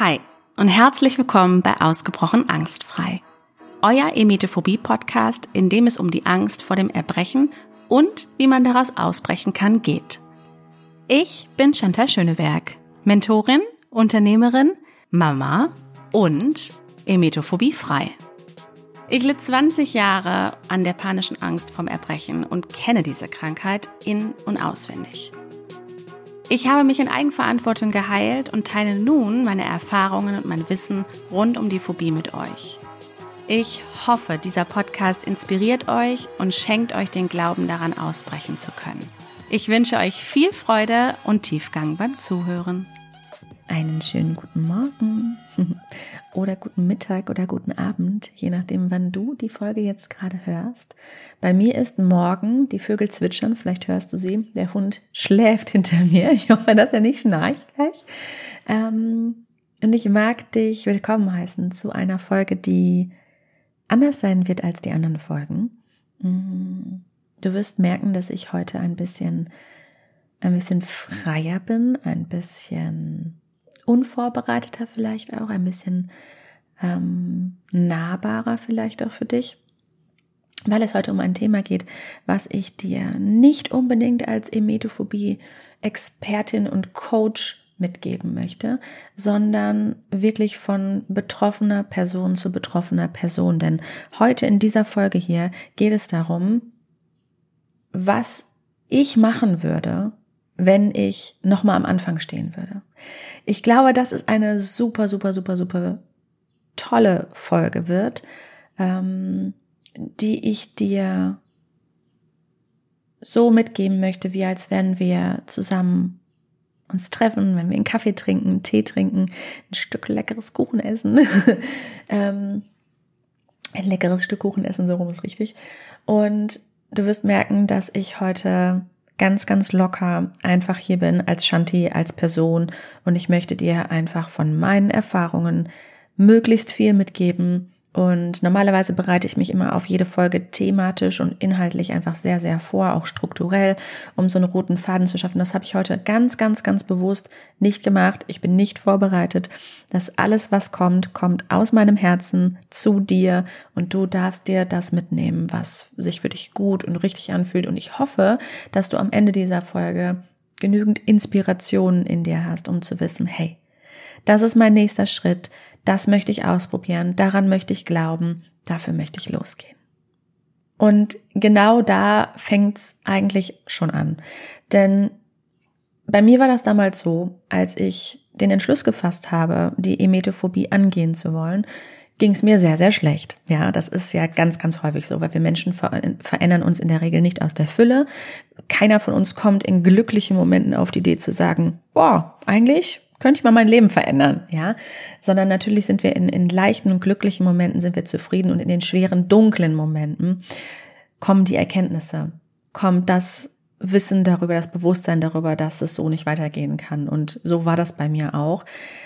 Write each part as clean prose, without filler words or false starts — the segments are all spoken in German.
Hi und herzlich willkommen bei Ausgebrochen Angstfrei, euer Emetophobie-Podcast, in dem es um die Angst vor dem Erbrechen und wie man daraus ausbrechen kann geht. Ich bin Chantal Schöneberg, Mentorin, Unternehmerin, Mama und emetophobiefrei. Ich litt 20 Jahre an der panischen Angst vom Erbrechen und kenne diese Krankheit in- und auswendig. Ich habe mich in Eigenverantwortung geheilt und teile nun meine Erfahrungen und mein Wissen rund um die Phobie mit euch. Ich hoffe, dieser Podcast inspiriert euch und schenkt euch den Glauben daran, ausbrechen zu können. Ich wünsche euch viel Freude und Tiefgang beim Zuhören. Einen schönen guten Morgen oder guten Mittag oder guten Abend, je nachdem, wann du die Folge jetzt gerade hörst. Bei mir ist morgen, die Vögel zwitschern, vielleicht hörst du sie, der Hund schläft hinter mir. Ich hoffe, dass er nicht schnarcht gleich. Und ich mag dich willkommen heißen zu einer Folge, die anders sein wird als die anderen Folgen. Du wirst merken, dass ich heute ein bisschen freier bin, ein bisschen unvorbereiteter vielleicht auch, ein bisschen nahbarer vielleicht auch für dich, weil es heute um ein Thema geht, was ich dir nicht unbedingt als Emetophobie-Expertin und Coach mitgeben möchte, sondern wirklich von betroffener Person zu betroffener Person. Denn heute in dieser Folge hier geht es darum, was ich machen würde, wenn ich nochmal am Anfang stehen würde. Ich glaube, dass es eine super tolle Folge wird, die ich dir so mitgeben möchte, wie als wenn wir zusammen uns treffen, wenn wir einen Kaffee trinken, einen Tee trinken, ein Stück leckeres Kuchen essen. Ein leckeres Stück Kuchen essen, so rum ist richtig. Und du wirst merken, dass ich heute ganz locker einfach hier bin als Shanti, als Person, und ich möchte dir einfach von meinen Erfahrungen möglichst viel mitgeben. Und normalerweise bereite ich mich immer auf jede Folge thematisch und inhaltlich einfach sehr vor, auch strukturell, um so einen roten Faden zu schaffen. Das habe ich heute ganz bewusst nicht gemacht. Ich bin nicht vorbereitet. Das alles, was kommt, kommt aus meinem Herzen zu dir, und du darfst dir das mitnehmen, was sich für dich gut und richtig anfühlt. Und ich hoffe, dass du am Ende dieser Folge genügend Inspirationen in dir hast, um zu wissen, hey, das ist mein nächster Schritt. Das möchte ich ausprobieren, daran möchte ich glauben, dafür möchte ich losgehen. Und genau da fängt's eigentlich schon an. Denn bei mir war das damals so, als ich den Entschluss gefasst habe, die Emetophobie angehen zu wollen, ging's mir sehr schlecht. Ja, das ist ja ganz häufig so, weil wir Menschen verändern uns in der Regel nicht aus der Fülle. Keiner von uns kommt in glücklichen Momenten auf die Idee zu sagen, boah, eigentlich könnte ich mal mein Leben verändern, ja, sondern natürlich sind wir in leichten und glücklichen Momenten sind wir zufrieden, und in den schweren, dunklen Momenten kommen die Erkenntnisse, kommt das Wissen darüber, das Bewusstsein darüber, dass es so nicht weitergehen kann. Und so war das bei mir auch.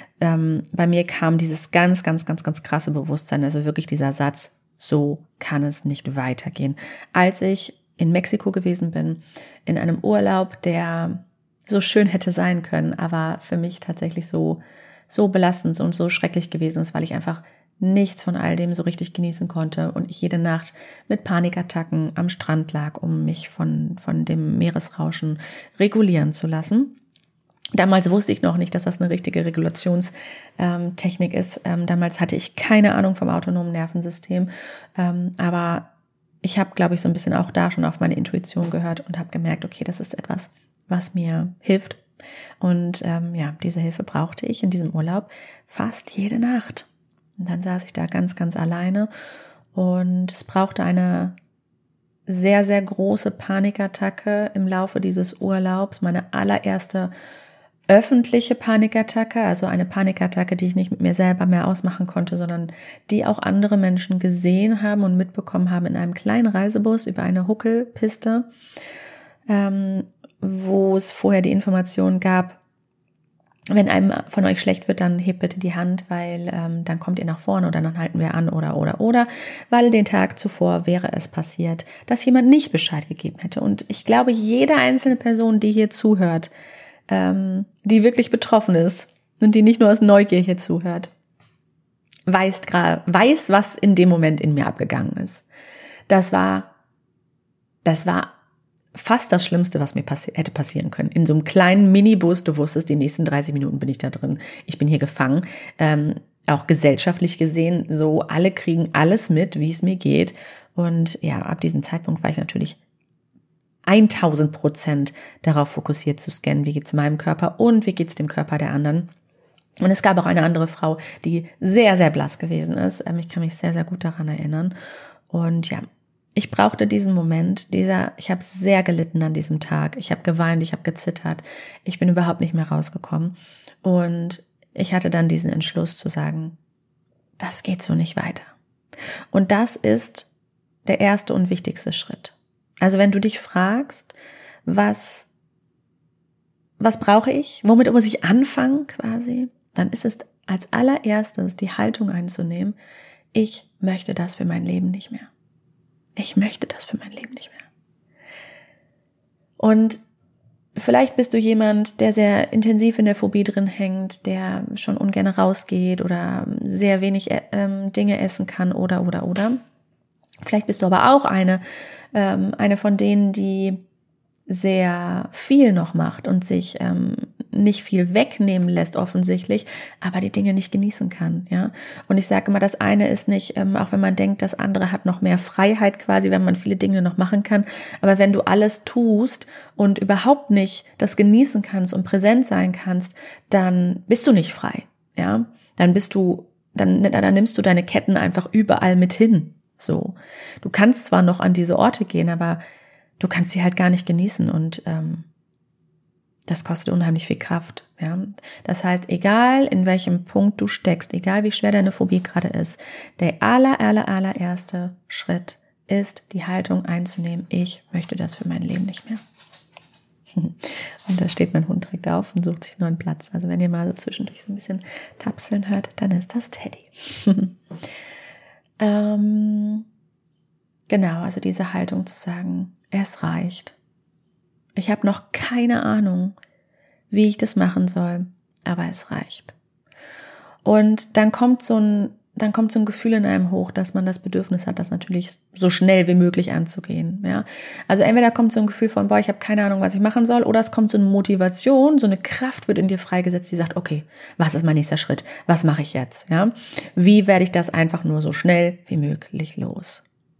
Bei mir kam dieses ganz krasse Bewusstsein, also wirklich dieser Satz, so kann es nicht weitergehen. Als ich in Mexiko gewesen bin, in einem Urlaub, der so schön hätte sein können, aber für mich tatsächlich so belastend und so schrecklich gewesen ist, weil ich einfach nichts von all dem so richtig genießen konnte und ich jede Nacht mit Panikattacken am Strand lag, um mich von dem Meeresrauschen regulieren zu lassen. Damals wusste ich noch nicht, dass das eine richtige Regulationstechnik ist. Damals hatte ich keine Ahnung vom autonomen Nervensystem, aber ich habe, glaube ich, so ein bisschen auch da schon auf meine Intuition gehört und habe gemerkt, okay, das ist etwas, was mir hilft. Und diese Hilfe brauchte ich in diesem Urlaub fast jede Nacht. Und dann saß ich da ganz alleine, und es brauchte eine sehr große Panikattacke im Laufe dieses Urlaubs, meine allererste öffentliche Panikattacke, also eine Panikattacke, die ich nicht mit mir selber mehr ausmachen konnte, sondern die auch andere Menschen gesehen haben und mitbekommen haben in einem kleinen Reisebus über eine Huckelpiste, wo es vorher die Information gab, wenn einem von euch schlecht wird, dann hebt bitte die Hand, weil dann kommt ihr nach vorne oder dann halten wir an oder, weil den Tag zuvor wäre es passiert, dass jemand nicht Bescheid gegeben hätte. Und ich glaube, jede einzelne Person, die hier zuhört, die wirklich betroffen ist, und die nicht nur aus Neugier hier zuhört, weiß, was in dem Moment in mir abgegangen ist. Das war fast das Schlimmste, was mir hätte passieren können. In so einem kleinen Minibus, du wusstest, die nächsten 30 Minuten bin ich da drin. Ich bin hier gefangen. Auch gesellschaftlich gesehen, so alle kriegen alles mit, wie es mir geht. Und ja, ab diesem Zeitpunkt war ich natürlich 1000% darauf fokussiert zu scannen, wie geht's meinem Körper und wie geht's dem Körper der anderen. Und es gab auch eine andere Frau, die sehr, sehr blass gewesen ist. Ich kann mich sehr, sehr gut daran erinnern. Und ja, ich brauchte diesen Moment, ich habe sehr gelitten an diesem Tag. Ich habe geweint, ich habe gezittert. Ich bin überhaupt nicht mehr rausgekommen. Und ich hatte dann diesen Entschluss zu sagen, das geht so nicht weiter. Und das ist der erste und wichtigste Schritt. Also wenn du dich fragst, was brauche ich, womit muss ich anfangen quasi, dann ist es als allererstes die Haltung einzunehmen, ich möchte das für mein Leben nicht mehr. Ich möchte das für mein Leben nicht mehr. Und vielleicht bist du jemand, der sehr intensiv in der Phobie drin hängt, der schon ungern rausgeht oder sehr wenig Dinge essen kann oder. Vielleicht bist du aber auch eine von denen, die sehr viel noch macht und sich nicht viel wegnehmen lässt offensichtlich, aber die Dinge nicht genießen kann, ja. Und ich sage immer, das eine ist nicht, auch wenn man denkt, das andere hat noch mehr Freiheit quasi, wenn man viele Dinge noch machen kann, aber wenn du alles tust und überhaupt nicht das genießen kannst und präsent sein kannst, dann bist du nicht frei, ja. Dann nimmst du deine Ketten einfach überall mit hin, so. Du kannst zwar noch an diese Orte gehen, aber du kannst sie halt gar nicht genießen und das kostet unheimlich viel Kraft. Ja? Das heißt, egal in welchem Punkt du steckst, egal wie schwer deine Phobie gerade ist, der allererste Schritt ist, die Haltung einzunehmen, ich möchte das für mein Leben nicht mehr. Und da steht mein Hund direkt auf und sucht sich einen neuen Platz. Also wenn ihr mal so zwischendurch so ein bisschen tapseln hört, dann ist das Teddy. Genau, also diese Haltung zu sagen, es reicht. Ich habe noch keine Ahnung, wie ich das machen soll, aber es reicht. Und dann kommt so ein Gefühl in einem hoch, dass man das Bedürfnis hat, das natürlich so schnell wie möglich anzugehen. Ja? Also entweder kommt so ein Gefühl von, ich habe keine Ahnung, was ich machen soll, oder es kommt so eine Motivation, so eine Kraft wird in dir freigesetzt, die sagt, okay, was ist mein nächster Schritt? Was mache ich jetzt? Ja? Wie werde ich das einfach nur so schnell wie möglich los?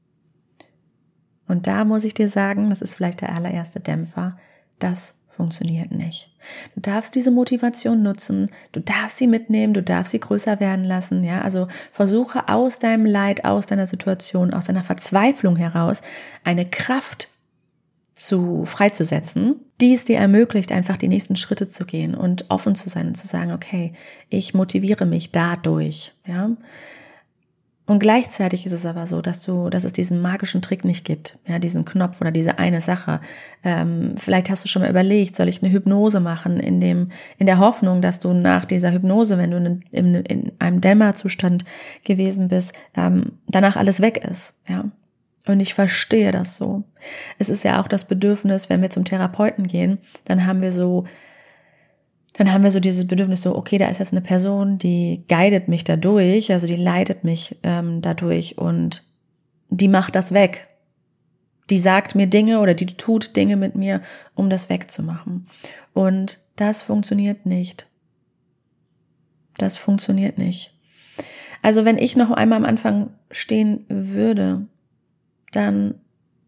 Und da muss ich dir sagen, das ist vielleicht der allererste Dämpfer, das funktioniert nicht. Du darfst diese Motivation nutzen, du darfst sie mitnehmen, du darfst sie größer werden lassen, ja, also versuche aus deinem Leid, aus deiner Situation, aus deiner Verzweiflung heraus eine Kraft freizusetzen, die es dir ermöglicht, einfach die nächsten Schritte zu gehen und offen zu sein und zu sagen, okay, ich motiviere mich dadurch, ja. Und gleichzeitig ist es aber so, dass es diesen magischen Trick nicht gibt, ja, diesen Knopf oder diese eine Sache. Vielleicht hast du schon mal überlegt, soll ich eine Hypnose machen in der Hoffnung, dass du nach dieser Hypnose, wenn du in einem Dämmerzustand gewesen bist, danach alles weg ist, ja. Und ich verstehe das so. Es ist ja auch das Bedürfnis, wenn wir zum Therapeuten gehen, dann haben wir so dieses Bedürfnis so, okay, da ist jetzt eine Person, die guidet mich dadurch, also die leitet mich dadurch und die macht das weg. Die sagt mir Dinge oder die tut Dinge mit mir, um das wegzumachen. Und das funktioniert nicht. Das funktioniert nicht. Also wenn ich noch einmal am Anfang stehen würde, dann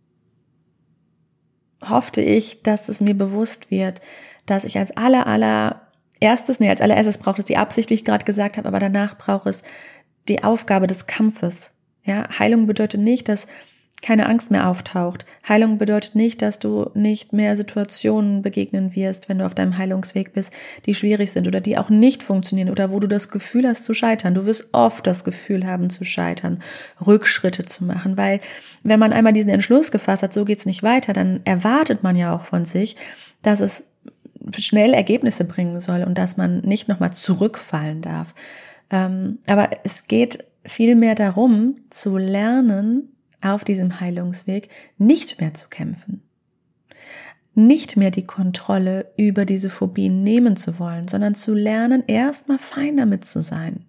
hoffte ich, dass es mir bewusst wird, dass ich als allererstes braucht es die Absicht, wie ich gerade gesagt habe, aber danach braucht es die Aufgabe des Kampfes. Ja, Heilung bedeutet nicht, dass keine Angst mehr auftaucht. Heilung bedeutet nicht, dass du nicht mehr Situationen begegnen wirst, wenn du auf deinem Heilungsweg bist, die schwierig sind oder die auch nicht funktionieren oder wo du das Gefühl hast zu scheitern. Du wirst oft das Gefühl haben zu scheitern, Rückschritte zu machen, weil wenn man einmal diesen Entschluss gefasst hat, so geht's nicht weiter, dann erwartet man ja auch von sich, dass es schnell Ergebnisse bringen soll und dass man nicht nochmal zurückfallen darf. Aber es geht vielmehr darum, zu lernen, auf diesem Heilungsweg nicht mehr zu kämpfen. nicht mehr die Kontrolle über diese Phobien nehmen zu wollen, sondern zu lernen, erstmal fein damit zu sein,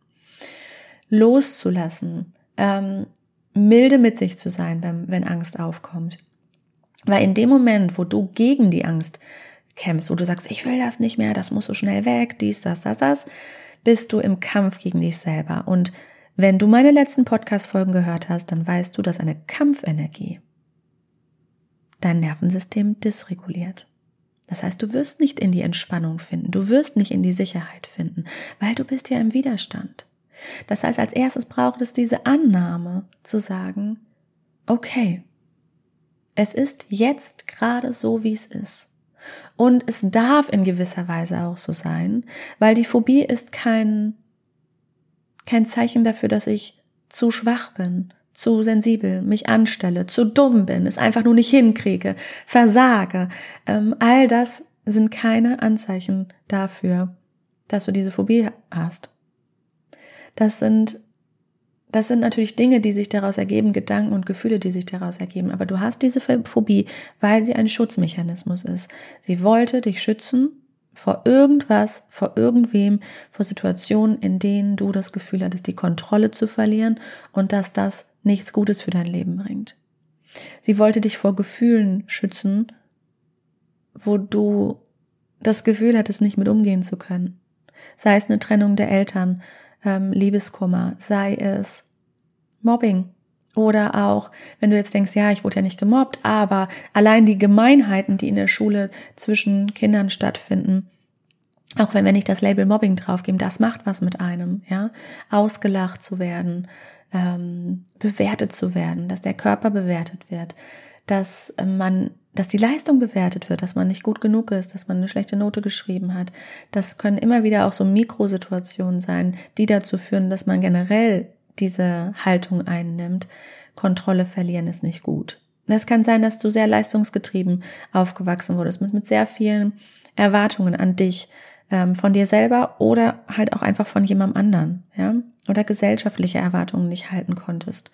loszulassen, milde mit sich zu sein, wenn Angst aufkommt. Weil in dem Moment, wo du gegen die Angst kämpfst, wo du sagst, ich will das nicht mehr, das muss so schnell weg, dies, das, bist du im Kampf gegen dich selber. Und wenn du meine letzten Podcast-Folgen gehört hast, dann weißt du, dass eine Kampfenergie dein Nervensystem dysreguliert. Das heißt, du wirst nicht in die Entspannung finden, du wirst nicht in die Sicherheit finden, weil du bist ja im Widerstand. Das heißt, als erstes braucht es diese Annahme zu sagen, okay, es ist jetzt gerade so, wie es ist. Und es darf in gewisser Weise auch so sein, weil die Phobie ist kein Zeichen dafür, dass ich zu schwach bin, zu sensibel, mich anstelle, zu dumm bin, es einfach nur nicht hinkriege, versage. All das sind keine Anzeichen dafür, dass du diese Phobie hast. Das sind natürlich Dinge, die sich daraus ergeben, Gedanken und Gefühle, die sich daraus ergeben. Aber du hast diese Phobie, weil sie ein Schutzmechanismus ist. Sie wollte dich schützen vor irgendwas, vor irgendwem, vor Situationen, in denen du das Gefühl hattest, die Kontrolle zu verlieren und dass das nichts Gutes für dein Leben bringt. Sie wollte dich vor Gefühlen schützen, wo du das Gefühl hattest, nicht mit umgehen zu können. Sei es eine Trennung der Eltern, Liebeskummer, sei es Mobbing oder auch, wenn du jetzt denkst, ja, ich wurde ja nicht gemobbt, aber allein die Gemeinheiten, die in der Schule zwischen Kindern stattfinden, auch wenn wir nicht das Label Mobbing draufgeben, das macht was mit einem, ja, ausgelacht zu werden, bewertet zu werden, dass der Körper bewertet wird, dass die Leistung bewertet wird, dass man nicht gut genug ist, dass man eine schlechte Note geschrieben hat. Das können immer wieder auch so Mikrosituationen sein, die dazu führen, dass man generell diese Haltung einnimmt. Kontrolle verlieren ist nicht gut. Es kann sein, dass du sehr leistungsgetrieben aufgewachsen wurdest, mit sehr vielen Erwartungen an dich, von dir selber oder halt auch einfach von jemandem anderen, ja, oder gesellschaftliche Erwartungen nicht halten konntest.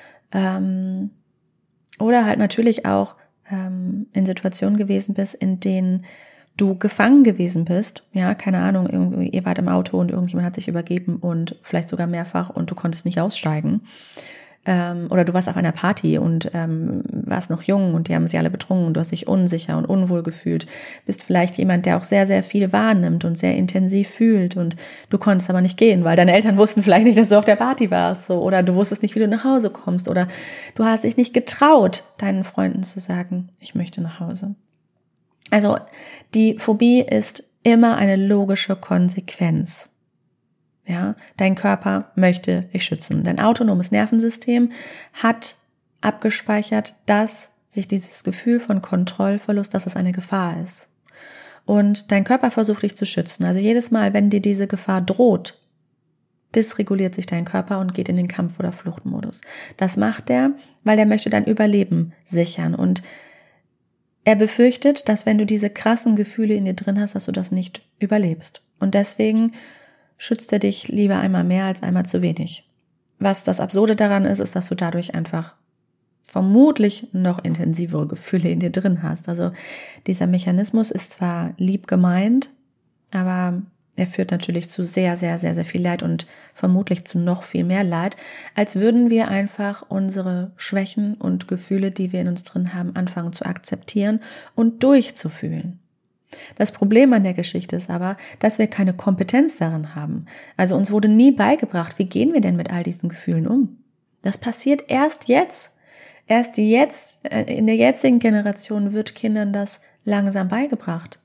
Oder halt natürlich auch in Situationen gewesen bist, in denen du gefangen gewesen bist, ja, keine Ahnung, irgendwie, ihr wart im Auto und irgendjemand hat sich übergeben und vielleicht sogar mehrfach und du konntest nicht aussteigen. Oder du warst auf einer Party und warst noch jung und die haben sich alle betrunken und du hast dich unsicher und unwohl gefühlt. Bist vielleicht jemand, der auch sehr, sehr viel wahrnimmt und sehr intensiv fühlt und du konntest aber nicht gehen, weil deine Eltern wussten vielleicht nicht, dass du auf der Party warst, so, oder du wusstest nicht, wie du nach Hause kommst, oder du hast dich nicht getraut, deinen Freunden zu sagen, ich möchte nach Hause. Also die Phobie ist immer eine logische Konsequenz. Ja, dein Körper möchte dich schützen. Dein autonomes Nervensystem hat abgespeichert, dass sich dieses Gefühl von Kontrollverlust, dass es eine Gefahr ist. Und dein Körper versucht dich zu schützen. Also jedes Mal, wenn dir diese Gefahr droht, dysreguliert sich dein Körper und geht in den Kampf- oder Fluchtmodus. Das macht er, weil er möchte dein Überleben sichern. Und er befürchtet, dass wenn du diese krassen Gefühle in dir drin hast, dass du das nicht überlebst. Und deswegen schützt er dich lieber einmal mehr als einmal zu wenig. Was das Absurde daran ist, ist, dass du dadurch einfach vermutlich noch intensivere Gefühle in dir drin hast. Also dieser Mechanismus ist zwar lieb gemeint, aber er führt natürlich zu sehr, sehr, sehr, sehr viel Leid und vermutlich zu noch viel mehr Leid, als würden wir einfach unsere Schwächen und Gefühle, die wir in uns drin haben, anfangen zu akzeptieren und durchzufühlen. Das Problem an der Geschichte ist aber, dass wir keine Kompetenz darin haben. Also uns wurde nie beigebracht, wie gehen wir denn mit all diesen Gefühlen um? Das passiert erst jetzt. Erst jetzt, in der jetzigen Generation wird Kindern das langsam beigebracht.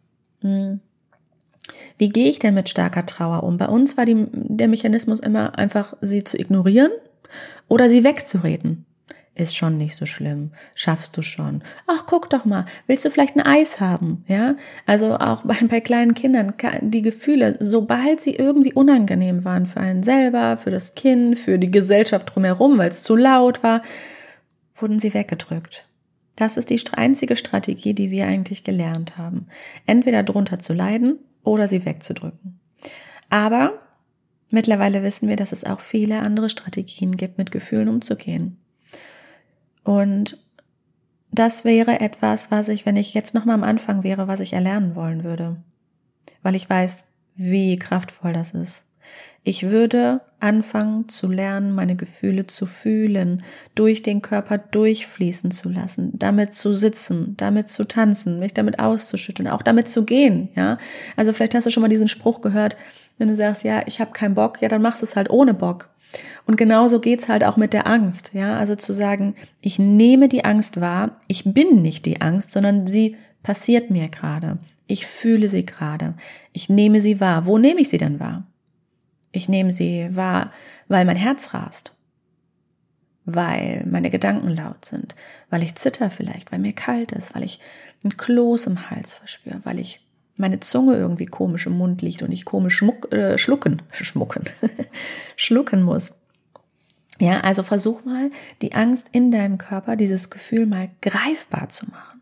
Wie gehe ich denn mit starker Trauer um? Bei uns war der Mechanismus immer einfach, sie zu ignorieren oder sie wegzureden. Ist schon nicht so schlimm, schaffst du schon. Ach, guck doch mal, willst du vielleicht ein Eis haben? Ja, also auch bei kleinen Kindern, die Gefühle, sobald sie irgendwie unangenehm waren für einen selber, für das Kind, für die Gesellschaft drumherum, weil es zu laut war, wurden sie weggedrückt. Das ist die einzige Strategie, die wir eigentlich gelernt haben. Entweder drunter zu leiden oder sie wegzudrücken. Aber mittlerweile wissen wir, dass es auch viele andere Strategien gibt, mit Gefühlen umzugehen. Und das wäre etwas, was ich, wenn ich jetzt nochmal am Anfang wäre, was ich erlernen wollen würde. Weil ich weiß, wie kraftvoll das ist. Ich würde anfangen zu lernen, meine Gefühle zu fühlen, durch den Körper durchfließen zu lassen, damit zu sitzen, damit zu tanzen, mich damit auszuschütteln, auch damit zu gehen, ja. Also vielleicht hast du schon mal diesen Spruch gehört, wenn du sagst, ja, ich habe keinen Bock, ja, dann machst du es halt ohne Bock. Und genauso geht's halt auch mit der Angst, ja. Also zu sagen, ich nehme die Angst wahr, ich bin nicht die Angst, sondern sie passiert mir gerade. Ich fühle sie gerade. Ich nehme sie wahr. Wo nehme ich sie denn wahr? Ich nehme sie wahr, weil mein Herz rast, weil meine Gedanken laut sind, weil ich zitter vielleicht, weil mir kalt ist, weil ich ein Kloß im Hals verspüre, weil ich meine Zunge irgendwie komisch im Mund liegt und ich komisch schlucken muss. Ja, also versuch mal, die Angst in deinem Körper, dieses Gefühl mal greifbar zu machen.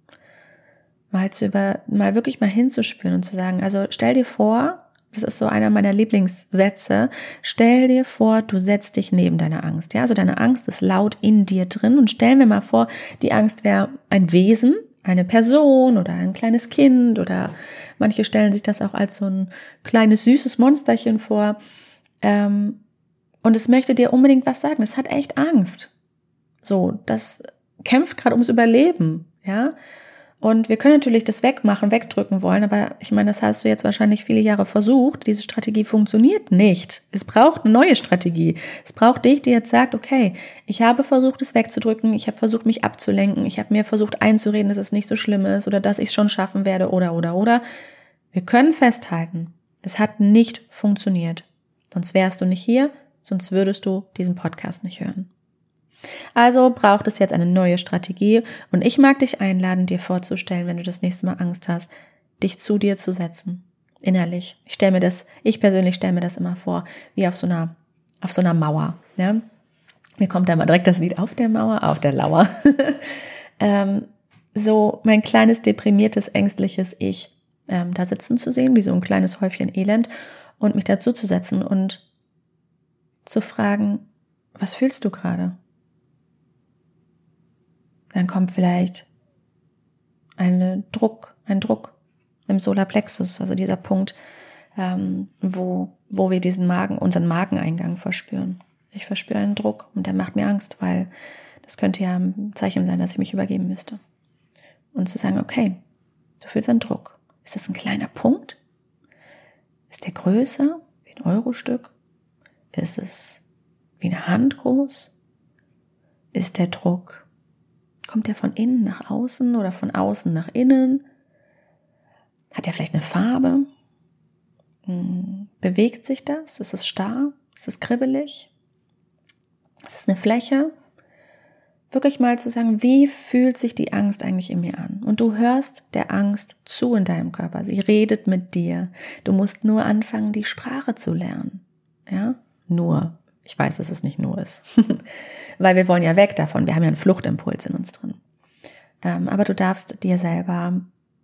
Mal wirklich mal hinzuspüren und zu sagen, also stell dir vor, das ist so einer meiner Lieblingssätze, stell dir vor, du setzt dich neben deine Angst. Ja, also deine Angst ist laut in dir drin und stellen wir mal vor, die Angst wäre ein Wesen, eine Person oder ein kleines Kind oder manche stellen sich das auch als so ein kleines süßes Monsterchen vor und es möchte dir unbedingt was sagen. Es hat echt Angst. So, das kämpft gerade ums Überleben, ja. Und wir können natürlich das wegdrücken wollen, aber ich meine, das hast du jetzt wahrscheinlich viele Jahre versucht. Diese Strategie funktioniert nicht. Es braucht eine neue Strategie. Es braucht dich, die jetzt sagt, okay, ich habe versucht, es wegzudrücken, ich habe versucht, mich abzulenken, ich habe mir versucht einzureden, dass es nicht so schlimm ist oder dass ich es schon schaffen werde oder. Wir können festhalten, es hat nicht funktioniert. Sonst wärst du nicht hier, sonst würdest du diesen Podcast nicht hören. Also braucht es jetzt eine neue Strategie und ich mag dich einladen, dir vorzustellen, wenn du das nächste Mal Angst hast, dich zu dir zu setzen, innerlich. Ich persönlich stelle mir das immer vor, wie auf so einer Mauer. Ja? Mir kommt da mal direkt das Lied auf der Mauer, auf der Lauer. So mein kleines, deprimiertes, ängstliches Ich da sitzen zu sehen, wie so ein kleines Häufchen Elend und mich dazu zu setzen und zu fragen, was fühlst du gerade? Dann kommt vielleicht ein Druck im Solarplexus, also dieser Punkt, wo wir unseren Mageneingang verspüren. Ich verspüre einen Druck und der macht mir Angst, weil das könnte ja ein Zeichen sein, dass ich mich übergeben müsste. Und zu sagen, okay, du fühlst einen Druck. Ist das ein kleiner Punkt? Ist der größer wie ein Eurostück? Ist es wie eine Hand groß? Ist der Druck, kommt der von innen nach außen oder von außen nach innen? Hat er vielleicht eine Farbe? Bewegt sich das? Ist es starr? Ist es kribbelig? Ist es eine Fläche? Wirklich mal zu sagen, wie fühlt sich die Angst eigentlich in mir an? Und du hörst der Angst zu in deinem Körper. Sie redet mit dir. Du musst nur anfangen, die Sprache zu lernen. Ja? Nur. Ich weiß, dass es nicht nur ist. Weil wir wollen ja weg davon. Wir haben ja einen Fluchtimpuls in uns drin. Aber du darfst dir selber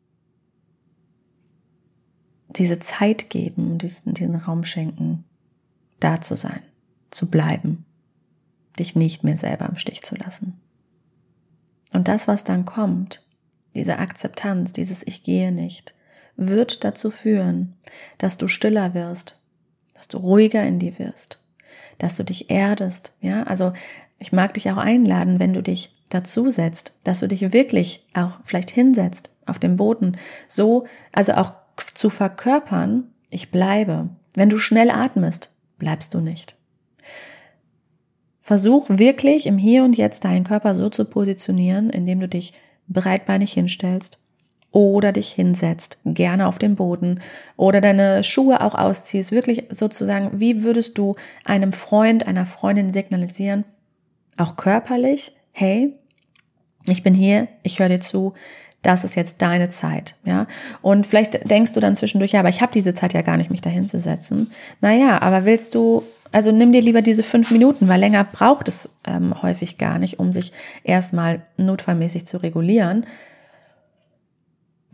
diese Zeit geben, diesen Raum schenken, da zu sein, zu bleiben, dich nicht mehr selber im Stich zu lassen. Und das, was dann kommt, diese Akzeptanz, dieses Ich gehe nicht, wird dazu führen, dass du stiller wirst, dass du ruhiger in dir wirst, dass du dich erdest, ja, also ich mag dich auch einladen, wenn du dich dazu setzt, dass du dich wirklich auch vielleicht hinsetzt auf dem Boden, so, also auch zu verkörpern, ich bleibe. Wenn du schnell atmest, bleibst du nicht. Versuch wirklich im Hier und Jetzt deinen Körper so zu positionieren, indem du dich breitbeinig hinstellst oder dich hinsetzt, gerne auf dem Boden oder deine Schuhe auch ausziehst, wirklich sozusagen, wie würdest du einem Freund, einer Freundin signalisieren, auch körperlich, hey, ich bin hier, ich höre dir zu, das ist jetzt deine Zeit, ja. Und vielleicht denkst du dann zwischendurch, ja, aber ich habe diese Zeit ja gar nicht, mich da hinzusetzen. Naja, aber also nimm dir lieber diese 5 Minuten, weil länger braucht es häufig gar nicht, um sich erstmal notfallmäßig zu regulieren.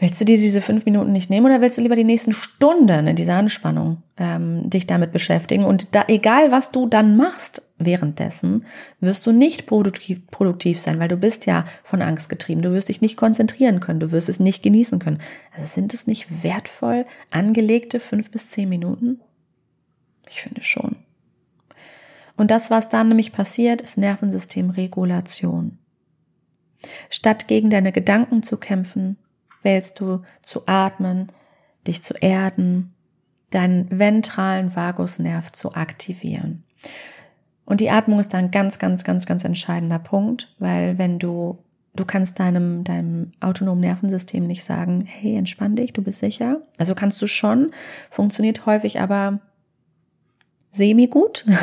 Willst du dir diese 5 Minuten nicht nehmen oder willst du lieber die nächsten Stunden in dieser Anspannung dich damit beschäftigen? Und da, egal was du dann machst währenddessen, wirst du nicht produktiv sein, weil du bist ja von Angst getrieben. Du wirst dich nicht konzentrieren können, du wirst es nicht genießen können. Also sind es nicht wertvoll angelegte 5 bis 10 Minuten? Ich finde schon. Und das, was dann nämlich passiert, ist Nervensystemregulation. Statt gegen deine Gedanken zu kämpfen, wählst du zu atmen, dich zu erden, deinen ventralen Vagusnerv zu aktivieren. Und die Atmung ist da ein ganz, ganz, ganz, ganz entscheidender Punkt, weil wenn du kannst deinem autonomen Nervensystem nicht sagen, hey, entspann dich, du bist sicher. Also kannst du schon, funktioniert häufig aber semi-gut.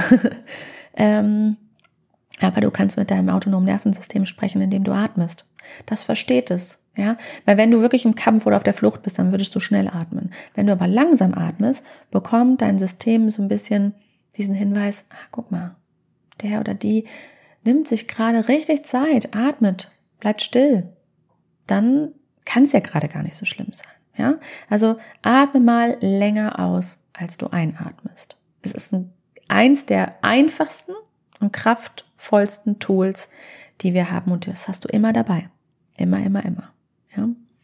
Aber du kannst mit deinem autonomen Nervensystem sprechen, indem du atmest. Das versteht es, ja. Weil wenn du wirklich im Kampf oder auf der Flucht bist, dann würdest du schnell atmen. Wenn du aber langsam atmest, bekommt dein System so ein bisschen diesen Hinweis, guck mal, der oder die nimmt sich gerade richtig Zeit, atmet, bleibt still. Dann kann es ja gerade gar nicht so schlimm sein, ja. Also atme mal länger aus, als du einatmest. Es ist eins der einfachsten und kraftvollsten Tools, die wir haben, und das hast du immer dabei. Immer, immer, immer. Ja?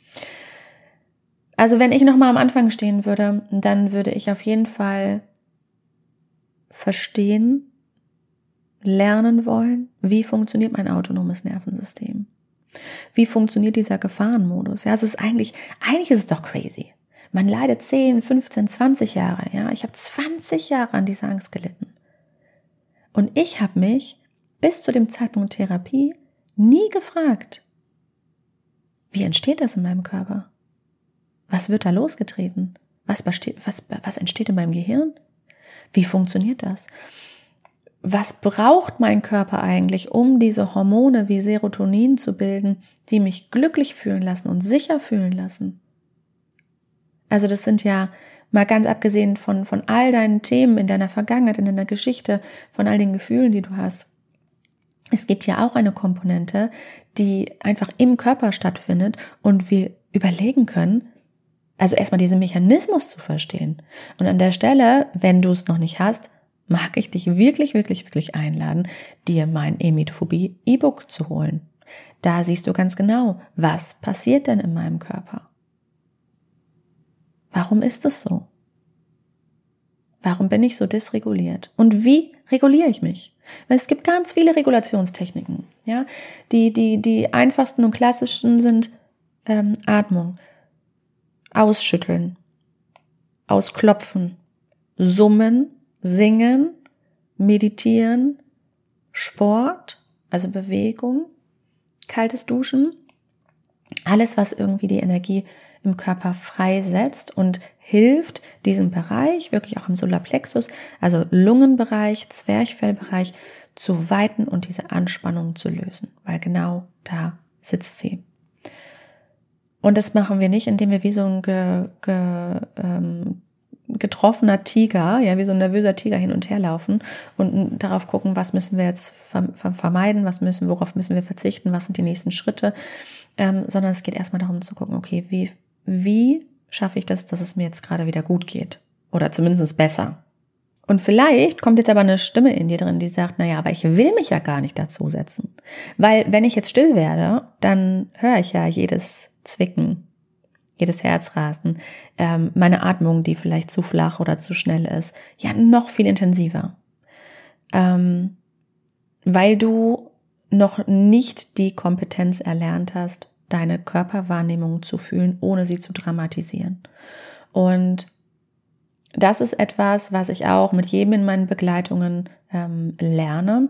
Also wenn ich nochmal am Anfang stehen würde, dann würde ich auf jeden Fall verstehen, lernen wollen, wie funktioniert mein autonomes Nervensystem? Wie funktioniert dieser Gefahrenmodus? Ja, es ist eigentlich ist es doch crazy. Man leidet 10, 15, 20 Jahre. Ja, ich habe 20 Jahre an dieser Angst gelitten. Und ich habe mich bis zu dem Zeitpunkt Therapie nie gefragt, wie entsteht das in meinem Körper? Was wird da losgetreten? Was entsteht in meinem Gehirn? Wie funktioniert das? Was braucht mein Körper eigentlich, um diese Hormone wie Serotonin zu bilden, die mich glücklich fühlen lassen und sicher fühlen lassen? Also das sind ja, mal ganz abgesehen von all deinen Themen in deiner Vergangenheit, in deiner Geschichte, von all den Gefühlen, die du hast. Es gibt ja auch eine Komponente, die einfach im Körper stattfindet und wir überlegen können, also erstmal diesen Mechanismus zu verstehen. Und an der Stelle, wenn du es noch nicht hast, mag ich dich wirklich, wirklich, wirklich einladen, dir mein Emetophobie-E-Book zu holen. Da siehst du ganz genau, was passiert denn in meinem Körper? Warum ist es so? Warum bin ich so dysreguliert? Und wie reguliere ich mich? Weil es gibt ganz viele Regulationstechniken. Ja? Die einfachsten und klassischsten sind Atmung, Ausschütteln, Ausklopfen, Summen, Singen, Meditieren, Sport, also Bewegung, kaltes Duschen, alles, was irgendwie die Energie im Körper freisetzt und hilft, diesen Bereich, wirklich auch im Solarplexus, also Lungenbereich, Zwerchfellbereich, zu weiten und diese Anspannung zu lösen, weil genau da sitzt sie. Und das machen wir nicht, indem wir wie so ein getroffener Tiger, ja, wie so ein nervöser Tiger hin und her laufen und darauf gucken, was müssen wir jetzt vermeiden, worauf müssen wir verzichten, was sind die nächsten Schritte, sondern es geht erstmal darum zu gucken, okay, wie schaffe ich das, dass es mir jetzt gerade wieder gut geht oder zumindest besser. Und vielleicht kommt jetzt aber eine Stimme in dir drin, die sagt, naja, aber ich will mich ja gar nicht dazusetzen, weil wenn ich jetzt still werde, dann höre ich ja jedes Zwicken, jedes Herzrasen, meine Atmung, die vielleicht zu flach oder zu schnell ist, ja noch viel intensiver, weil du noch nicht die Kompetenz erlernt hast, deine Körperwahrnehmung zu fühlen, ohne sie zu dramatisieren. Und das ist etwas, was ich auch mit jedem in meinen Begleitungen lerne.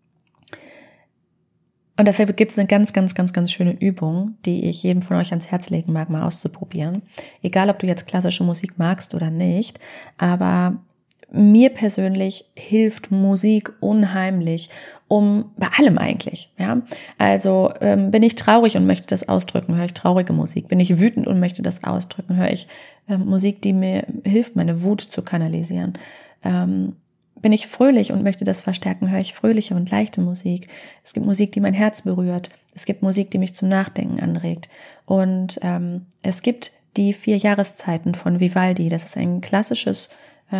Und dafür gibt es eine ganz, ganz, ganz, ganz schöne Übung, die ich jedem von euch ans Herz legen mag, mal auszuprobieren. Egal, ob du jetzt klassische Musik magst oder nicht, aber mir persönlich hilft Musik unheimlich, bei allem eigentlich, ja. Also bin ich traurig und möchte das ausdrücken, höre ich traurige Musik. Bin ich wütend und möchte das ausdrücken, höre ich Musik, die mir hilft, meine Wut zu kanalisieren. bin ich fröhlich und möchte das verstärken, höre ich fröhliche und leichte Musik. Es gibt Musik, die mein Herz berührt. Es gibt Musik, die mich zum Nachdenken anregt. Und es gibt die 4 Jahreszeiten von Vivaldi. Das ist ein klassisches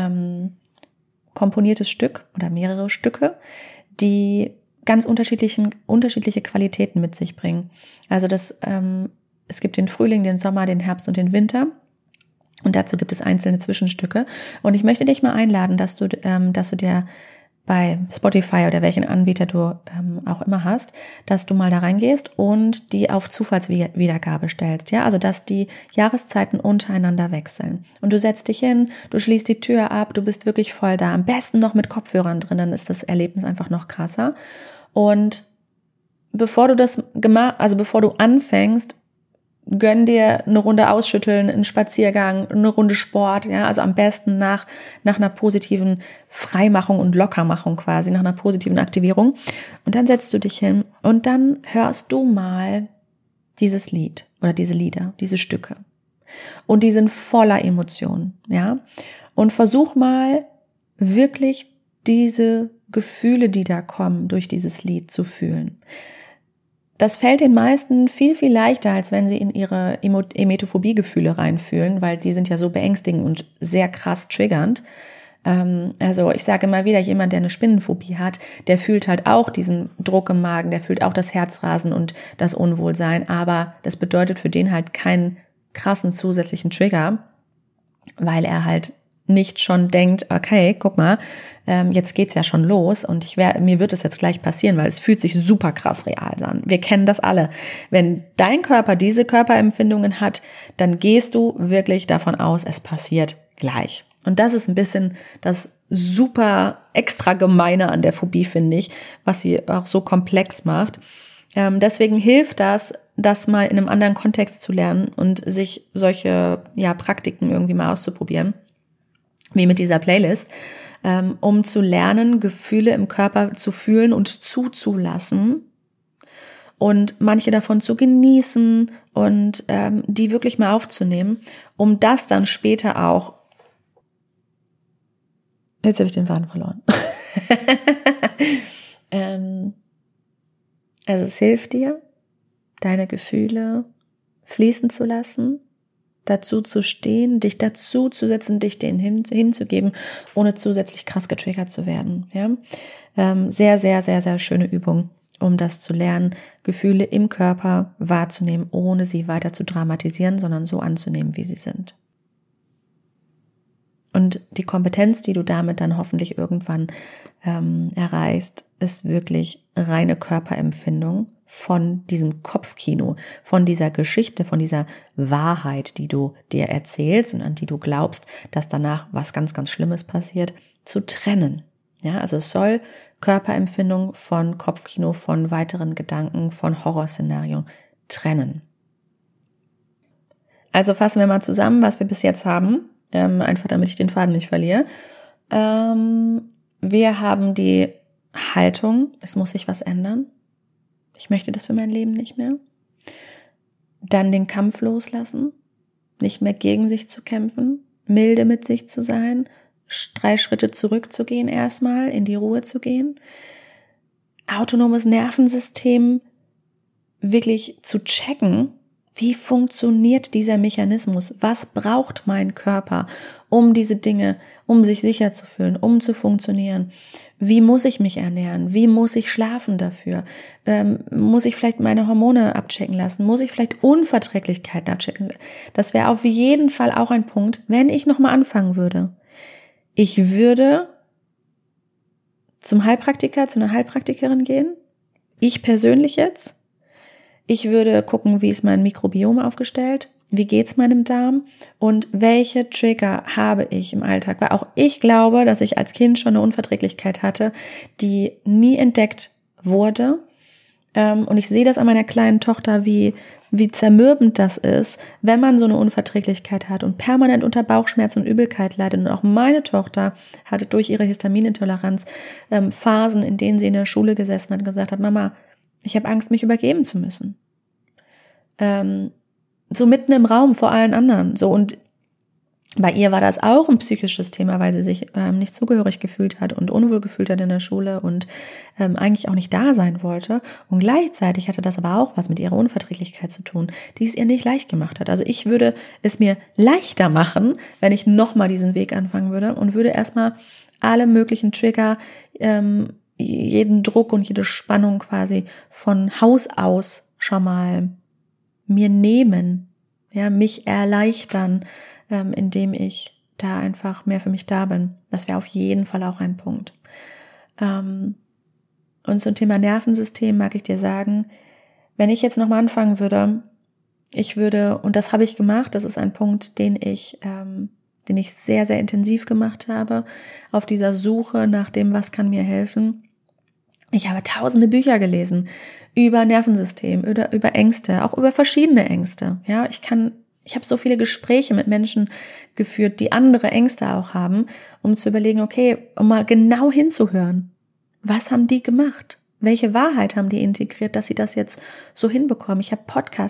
komponiertes Stück oder mehrere Stücke, die ganz unterschiedliche Qualitäten mit sich bringen. Also es gibt den Frühling, den Sommer, den Herbst und den Winter. Und dazu gibt es einzelne Zwischenstücke. Und ich möchte dich mal einladen, dass du dir bei Spotify oder welchen Anbieter du auch immer hast, dass du mal da reingehst und die auf Zufallswiedergabe stellst. Ja, also dass die Jahreszeiten untereinander wechseln. Und du setzt dich hin, du schließt die Tür ab, du bist wirklich voll da. Am besten noch mit Kopfhörern drin, dann ist das Erlebnis einfach noch krasser. Und bevor du anfängst, gönn dir eine Runde ausschütteln, einen Spaziergang, eine Runde Sport, ja, also am besten nach einer positiven Freimachung und Lockermachung quasi, nach einer positiven Aktivierung. Und dann setzt du dich hin und dann hörst du mal dieses Lied oder diese Lieder, diese Stücke. Und die sind voller Emotionen, ja. Und versuch mal wirklich diese Gefühle, die da kommen, durch dieses Lied zu fühlen. Das fällt den meisten viel, viel leichter, als wenn sie in ihre Emetophobie-Gefühle reinfühlen, weil die sind ja so beängstigend und sehr krass triggernd. Also ich sage immer wieder, jemand, der eine Spinnenphobie hat, der fühlt halt auch diesen Druck im Magen, der fühlt auch das Herzrasen und das Unwohlsein, aber das bedeutet für den halt keinen krassen zusätzlichen Trigger, weil er halt nicht schon denkt, okay, guck mal, jetzt geht's ja schon los und mir wird es jetzt gleich passieren, weil es fühlt sich super krass real an. Wir kennen das alle. Wenn dein Körper diese Körperempfindungen hat, dann gehst du wirklich davon aus, es passiert gleich. Und das ist ein bisschen das super extra Gemeine an der Phobie, finde ich, was sie auch so komplex macht. Deswegen hilft das mal in einem anderen Kontext zu lernen und sich solche Praktiken irgendwie mal auszuprobieren, wie mit dieser Playlist, um zu lernen, Gefühle im Körper zu fühlen und zuzulassen und manche davon zu genießen und die wirklich mal aufzunehmen, um das dann später auch, jetzt habe ich den Faden verloren, also es hilft dir, deine Gefühle fließen zu lassen, dazu zu stehen, dich dazu zu setzen, dich denen hinzugeben, ohne zusätzlich krass getriggert zu werden. Ja? Sehr, sehr, sehr, sehr schöne Übung, um das zu lernen, Gefühle im Körper wahrzunehmen, ohne sie weiter zu dramatisieren, sondern so anzunehmen, wie sie sind. Und die Kompetenz, die du damit dann hoffentlich irgendwann erreichst, ist wirklich reine Körperempfindung von diesem Kopfkino, von dieser Geschichte, von dieser Wahrheit, die du dir erzählst und an die du glaubst, dass danach was ganz, ganz Schlimmes passiert, zu trennen. Ja, also es soll Körperempfindung von Kopfkino, von weiteren Gedanken, von Horrorszenarien trennen. Also fassen wir mal zusammen, was wir bis jetzt haben, einfach damit ich den Faden nicht verliere. Wir haben die Haltung, es muss sich was ändern. Ich möchte das für mein Leben nicht mehr. Dann den Kampf loslassen, nicht mehr gegen sich zu kämpfen, milde mit sich zu sein, 3 Schritte zurückzugehen erstmal, in die Ruhe zu gehen. Autonomes Nervensystem wirklich zu checken, wie funktioniert dieser Mechanismus? Was braucht mein Körper, um diese Dinge, um sich sicher zu fühlen, um zu funktionieren? Wie muss ich mich ernähren? Wie muss ich schlafen dafür? Muss ich vielleicht meine Hormone abchecken lassen? Muss ich vielleicht Unverträglichkeiten abchecken? Das wäre auf jeden Fall auch ein Punkt, wenn ich nochmal anfangen würde. Ich würde zum Heilpraktiker, zu einer Heilpraktikerin gehen. Ich persönlich jetzt. Ich würde gucken, wie ist mein Mikrobiom aufgestellt, wie geht's meinem Darm und welche Trigger habe ich im Alltag. Weil auch ich glaube, dass ich als Kind schon eine Unverträglichkeit hatte, die nie entdeckt wurde. Und ich sehe das an meiner kleinen Tochter, wie zermürbend das ist, wenn man so eine Unverträglichkeit hat und permanent unter Bauchschmerzen und Übelkeit leidet. Und auch meine Tochter hatte durch ihre Histaminintoleranz Phasen, in denen sie in der Schule gesessen hat und gesagt hat, Mama, ich habe Angst, mich übergeben zu müssen. So mitten im Raum vor allen anderen. So, und Bei ihr war das auch ein psychisches Thema, weil sie sich nicht zugehörig gefühlt hat und unwohl gefühlt hat in der Schule und eigentlich auch nicht da sein wollte. Und gleichzeitig hatte das aber auch was mit ihrer Unverträglichkeit zu tun, die es ihr nicht leicht gemacht hat. Also ich würde es mir leichter machen, wenn ich nochmal diesen Weg anfangen würde und würde erstmal alle möglichen Trigger, jeden Druck und jede Spannung quasi von Haus aus schon mal mir nehmen, ja, mich erleichtern, indem ich da einfach mehr für mich da bin. Das wäre auf jeden Fall auch ein Punkt. Und zum Thema Nervensystem mag ich dir sagen, wenn ich jetzt nochmal anfangen würde, und das habe ich gemacht, das ist ein Punkt, den ich sehr, sehr intensiv gemacht habe, auf dieser Suche nach dem, was kann mir helfen. Ich habe tausende Bücher gelesen über Nervensystem, über Ängste, auch über verschiedene Ängste. Ja, ich habe so viele Gespräche mit Menschen geführt, die andere Ängste auch haben, um zu überlegen, okay, um mal genau hinzuhören. Was haben die gemacht? Welche Wahrheit haben die integriert, dass sie das jetzt so hinbekommen? Ich habe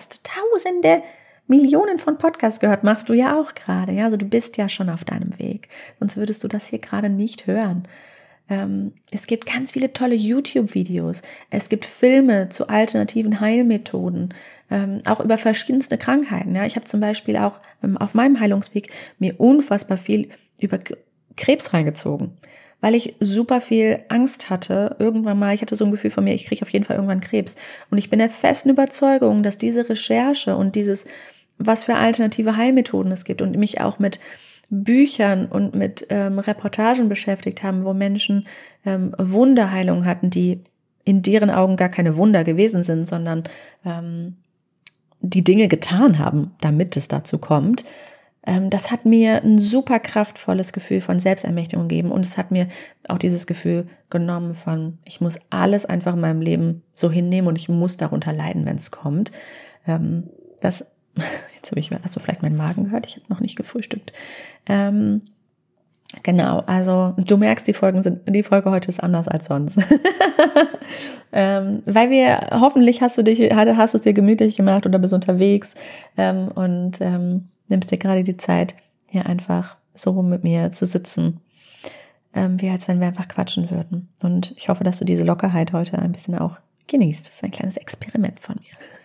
Millionen von Podcasts gehört, machst du ja auch gerade. Ja, also du bist ja schon auf deinem Weg. Sonst würdest du das hier gerade nicht hören. Es gibt ganz viele tolle YouTube-Videos. Es gibt Filme zu alternativen Heilmethoden, auch über verschiedenste Krankheiten. Ja, ich habe zum Beispiel auch auf meinem Heilungsweg mir unfassbar viel über Krebs reingezogen, weil ich super viel Angst hatte. Irgendwann mal, ich hatte so ein Gefühl von mir, ich kriege auf jeden Fall irgendwann Krebs. Und ich bin der festen Überzeugung, dass diese Recherche und dieses, was für alternative Heilmethoden es gibt und mich auch mit Büchern und mit Reportagen beschäftigt haben, wo Menschen Wunderheilung hatten, die in deren Augen gar keine Wunder gewesen sind, sondern die Dinge getan haben, damit es dazu kommt. Das hat mir ein super kraftvolles Gefühl von Selbstermächtigung gegeben und es hat mir auch dieses Gefühl genommen von, ich muss alles einfach in meinem Leben so hinnehmen und ich muss darunter leiden, wenn es kommt. Jetzt hast du vielleicht meinen Magen gehört, ich habe noch nicht gefrühstückt. Genau, also du merkst, die Folge heute ist anders als sonst. Weil hoffentlich hast du es dir gemütlich gemacht oder bist unterwegs und nimmst dir gerade die Zeit, hier einfach so mit mir zu sitzen, wie als wenn wir einfach quatschen würden. Und ich hoffe, dass du diese Lockerheit heute ein bisschen auch genießt. Das ist ein kleines Experiment von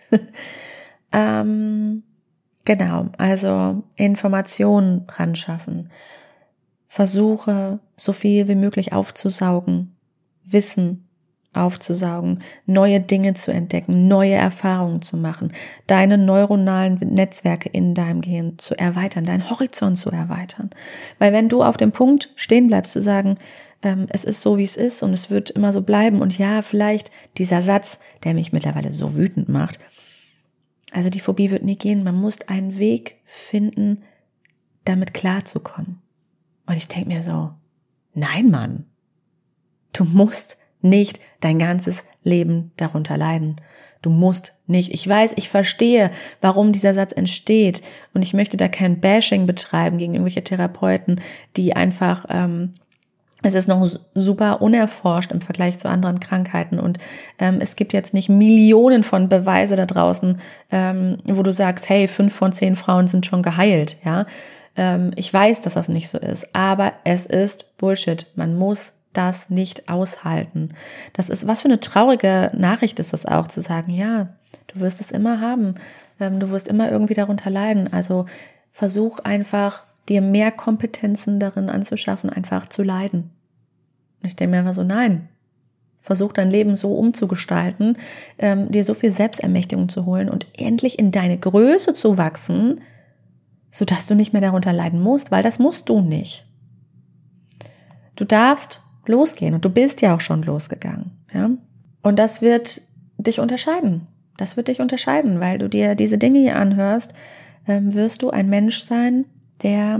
mir. Genau, also Informationen ran schaffen. Versuche, so viel wie möglich aufzusaugen, Wissen aufzusaugen, neue Dinge zu entdecken, neue Erfahrungen zu machen, deine neuronalen Netzwerke in deinem Gehirn zu erweitern, deinen Horizont zu erweitern. Weil wenn du auf dem Punkt stehen bleibst, zu sagen, es ist so, wie es ist und es wird immer so bleiben und ja, vielleicht dieser Satz, der mich mittlerweile so wütend macht, also die Phobie wird nie gehen, man muss einen Weg finden, damit klarzukommen. Und ich denke mir so, nein, Mann, du musst nicht dein ganzes Leben darunter leiden. Du musst nicht. Ich weiß, ich verstehe, warum dieser Satz entsteht und ich möchte da kein Bashing betreiben gegen irgendwelche Therapeuten, die einfach, es ist noch super unerforscht im Vergleich zu anderen Krankheiten und es gibt jetzt nicht Millionen von Beweise da draußen, wo du sagst, hey, 5 von 10 Frauen sind schon geheilt, ja. Ich weiß, dass das nicht so ist, aber es ist Bullshit. Man muss das nicht aushalten. Das ist, was für eine traurige Nachricht ist das auch, zu sagen, ja, du wirst es immer haben, du wirst immer irgendwie darunter leiden. Also versuch einfach, dir mehr Kompetenzen darin anzuschaffen, einfach zu leiden. Und ich denke mir einfach so, nein, versuch dein Leben so umzugestalten, dir so viel Selbstermächtigung zu holen und endlich in deine Größe zu wachsen, sodass du nicht mehr darunter leiden musst, weil das musst du nicht. Du darfst losgehen und du bist ja auch schon losgegangen, ja? Und das wird dich unterscheiden. Das wird dich unterscheiden, weil du dir diese Dinge hier anhörst, wirst du ein Mensch sein, der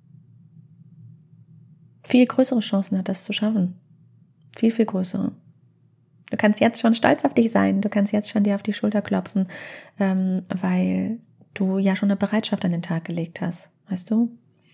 viel größere Chancen hat, das zu schaffen. Viel, viel größere. Du kannst jetzt schon stolz auf dich sein, du kannst jetzt schon dir auf die Schulter klopfen, weil du ja schon eine Bereitschaft an den Tag gelegt hast, weißt du?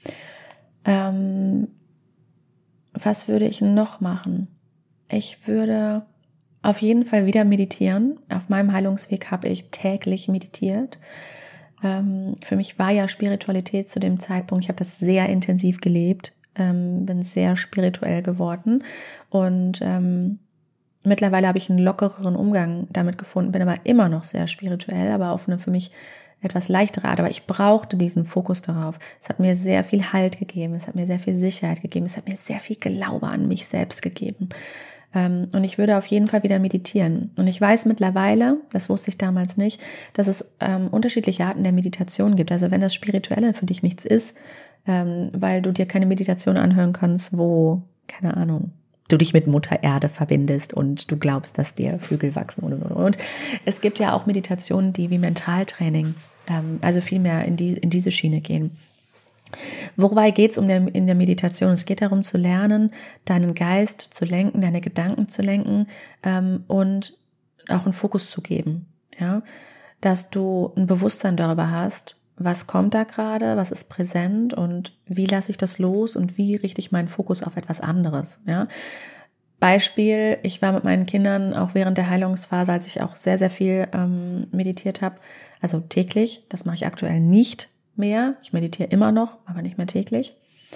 Was würde ich noch machen? Ich würde auf jeden Fall wieder meditieren. Auf meinem Heilungsweg habe ich täglich meditiert. Für mich war ja Spiritualität zu dem Zeitpunkt, ich habe das sehr intensiv gelebt, bin sehr spirituell geworden und mittlerweile habe ich einen lockereren Umgang damit gefunden, bin aber immer noch sehr spirituell, aber auf eine für mich etwas leichtere Art. Aber ich brauchte diesen Fokus darauf. Es hat mir sehr viel Halt gegeben, es hat mir sehr viel Sicherheit gegeben, es hat mir sehr viel Glaube an mich selbst gegeben. Und ich würde auf jeden Fall wieder meditieren. Und ich weiß mittlerweile, das wusste ich damals nicht, dass es unterschiedliche Arten der Meditation gibt. Also wenn das Spirituelle für dich nichts ist, weil du dir keine Meditation anhören kannst, wo, keine Ahnung, du dich mit Mutter Erde verbindest und du glaubst, dass dir Flügel wachsen und. Es gibt ja auch Meditationen, die wie Mentaltraining, also viel mehr in diese Schiene gehen. Wobei geht es in der Meditation? Es geht darum zu lernen, deinen Geist zu lenken, deine Gedanken zu lenken und auch einen Fokus zu geben. Ja? Dass du ein Bewusstsein darüber hast, was kommt da gerade, was ist präsent und wie lasse ich das los und wie richte ich meinen Fokus auf etwas anderes. Ja? Beispiel, ich war mit meinen Kindern auch während der Heilungsphase, als ich auch sehr, sehr viel meditiert habe, also täglich, das mache ich aktuell nicht mehr. Ich meditiere immer noch, aber nicht mehr täglich.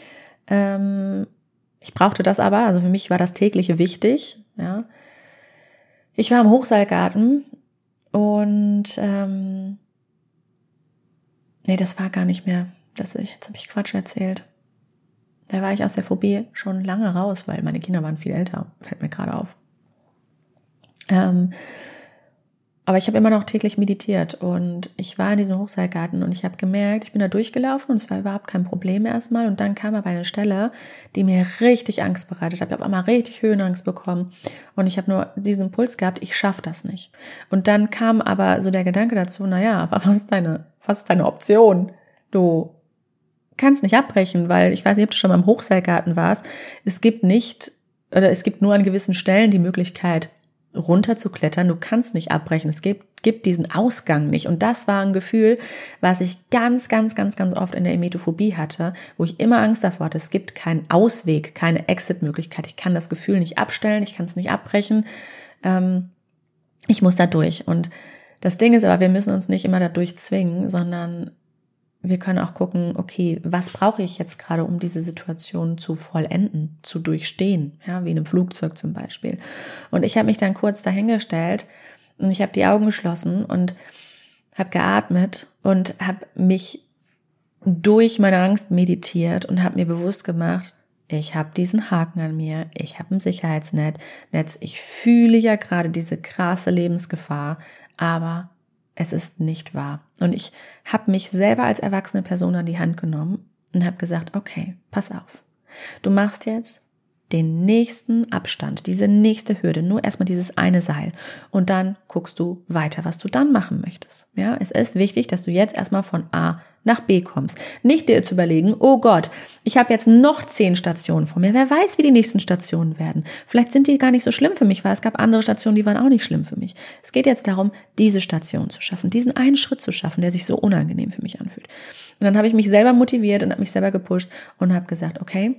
Ich brauchte das aber, also für mich war das Tägliche wichtig. Ja. Ich war im Hochseilgarten und nee, das war gar nicht mehr. Jetzt habe ich Quatsch erzählt. Da war ich aus der Phobie schon lange raus, weil meine Kinder waren viel älter, fällt mir gerade auf. Aber ich habe immer noch täglich meditiert und ich war in diesem Hochseilgarten und ich habe gemerkt, ich bin da durchgelaufen und es war überhaupt kein Problem erstmal und dann kam aber eine Stelle, die mir richtig Angst bereitet hat. Ich habe einmal richtig Höhenangst bekommen und ich habe nur diesen Impuls gehabt, ich schaffe das nicht. Und dann kam aber so der Gedanke dazu, naja, aber was ist deine Option? Du kannst nicht abbrechen, weil ich weiß nicht, ob du schon mal im Hochseilgarten warst. Es gibt nur an gewissen Stellen die Möglichkeit, runterzuklettern. Du kannst nicht abbrechen. Es gibt diesen Ausgang nicht. Und das war ein Gefühl, was ich ganz, ganz, ganz, ganz oft in der Emetophobie hatte, wo ich immer Angst davor hatte. Es gibt keinen Ausweg, keine Exit-Möglichkeit. Ich kann das Gefühl nicht abstellen, ich kann es nicht abbrechen. Ich muss da durch. Und das Ding ist aber, wir müssen uns nicht immer da durchzwingen, sondern wir können auch gucken, okay, was brauche ich jetzt gerade, um diese Situation zu vollenden, zu durchstehen, ja, wie in einem Flugzeug zum Beispiel. Und ich habe mich dann kurz dahingestellt und ich habe die Augen geschlossen und habe geatmet und habe mich durch meine Angst meditiert und habe mir bewusst gemacht, ich habe diesen Haken an mir, ich habe ein Sicherheitsnetz, ich fühle ja gerade diese krasse Lebensgefahr, aber es ist nicht wahr. Und ich habe mich selber als erwachsene Person an die Hand genommen und habe gesagt, okay, pass auf. Du machst jetzt den nächsten Abstand, diese nächste Hürde, nur erstmal dieses eine Seil. Und dann guckst du weiter, was du dann machen möchtest. Ja, es ist wichtig, dass du jetzt erstmal von A nach B kommst. Nicht dir zu überlegen, oh Gott, ich habe jetzt noch 10 Stationen vor mir. Wer weiß, wie die nächsten Stationen werden. Vielleicht sind die gar nicht so schlimm für mich, weil es gab andere Stationen, die waren auch nicht schlimm für mich. Es geht jetzt darum, diese Station zu schaffen, diesen einen Schritt zu schaffen, der sich so unangenehm für mich anfühlt. Und dann habe ich mich selber motiviert und habe mich selber gepusht und habe gesagt, okay,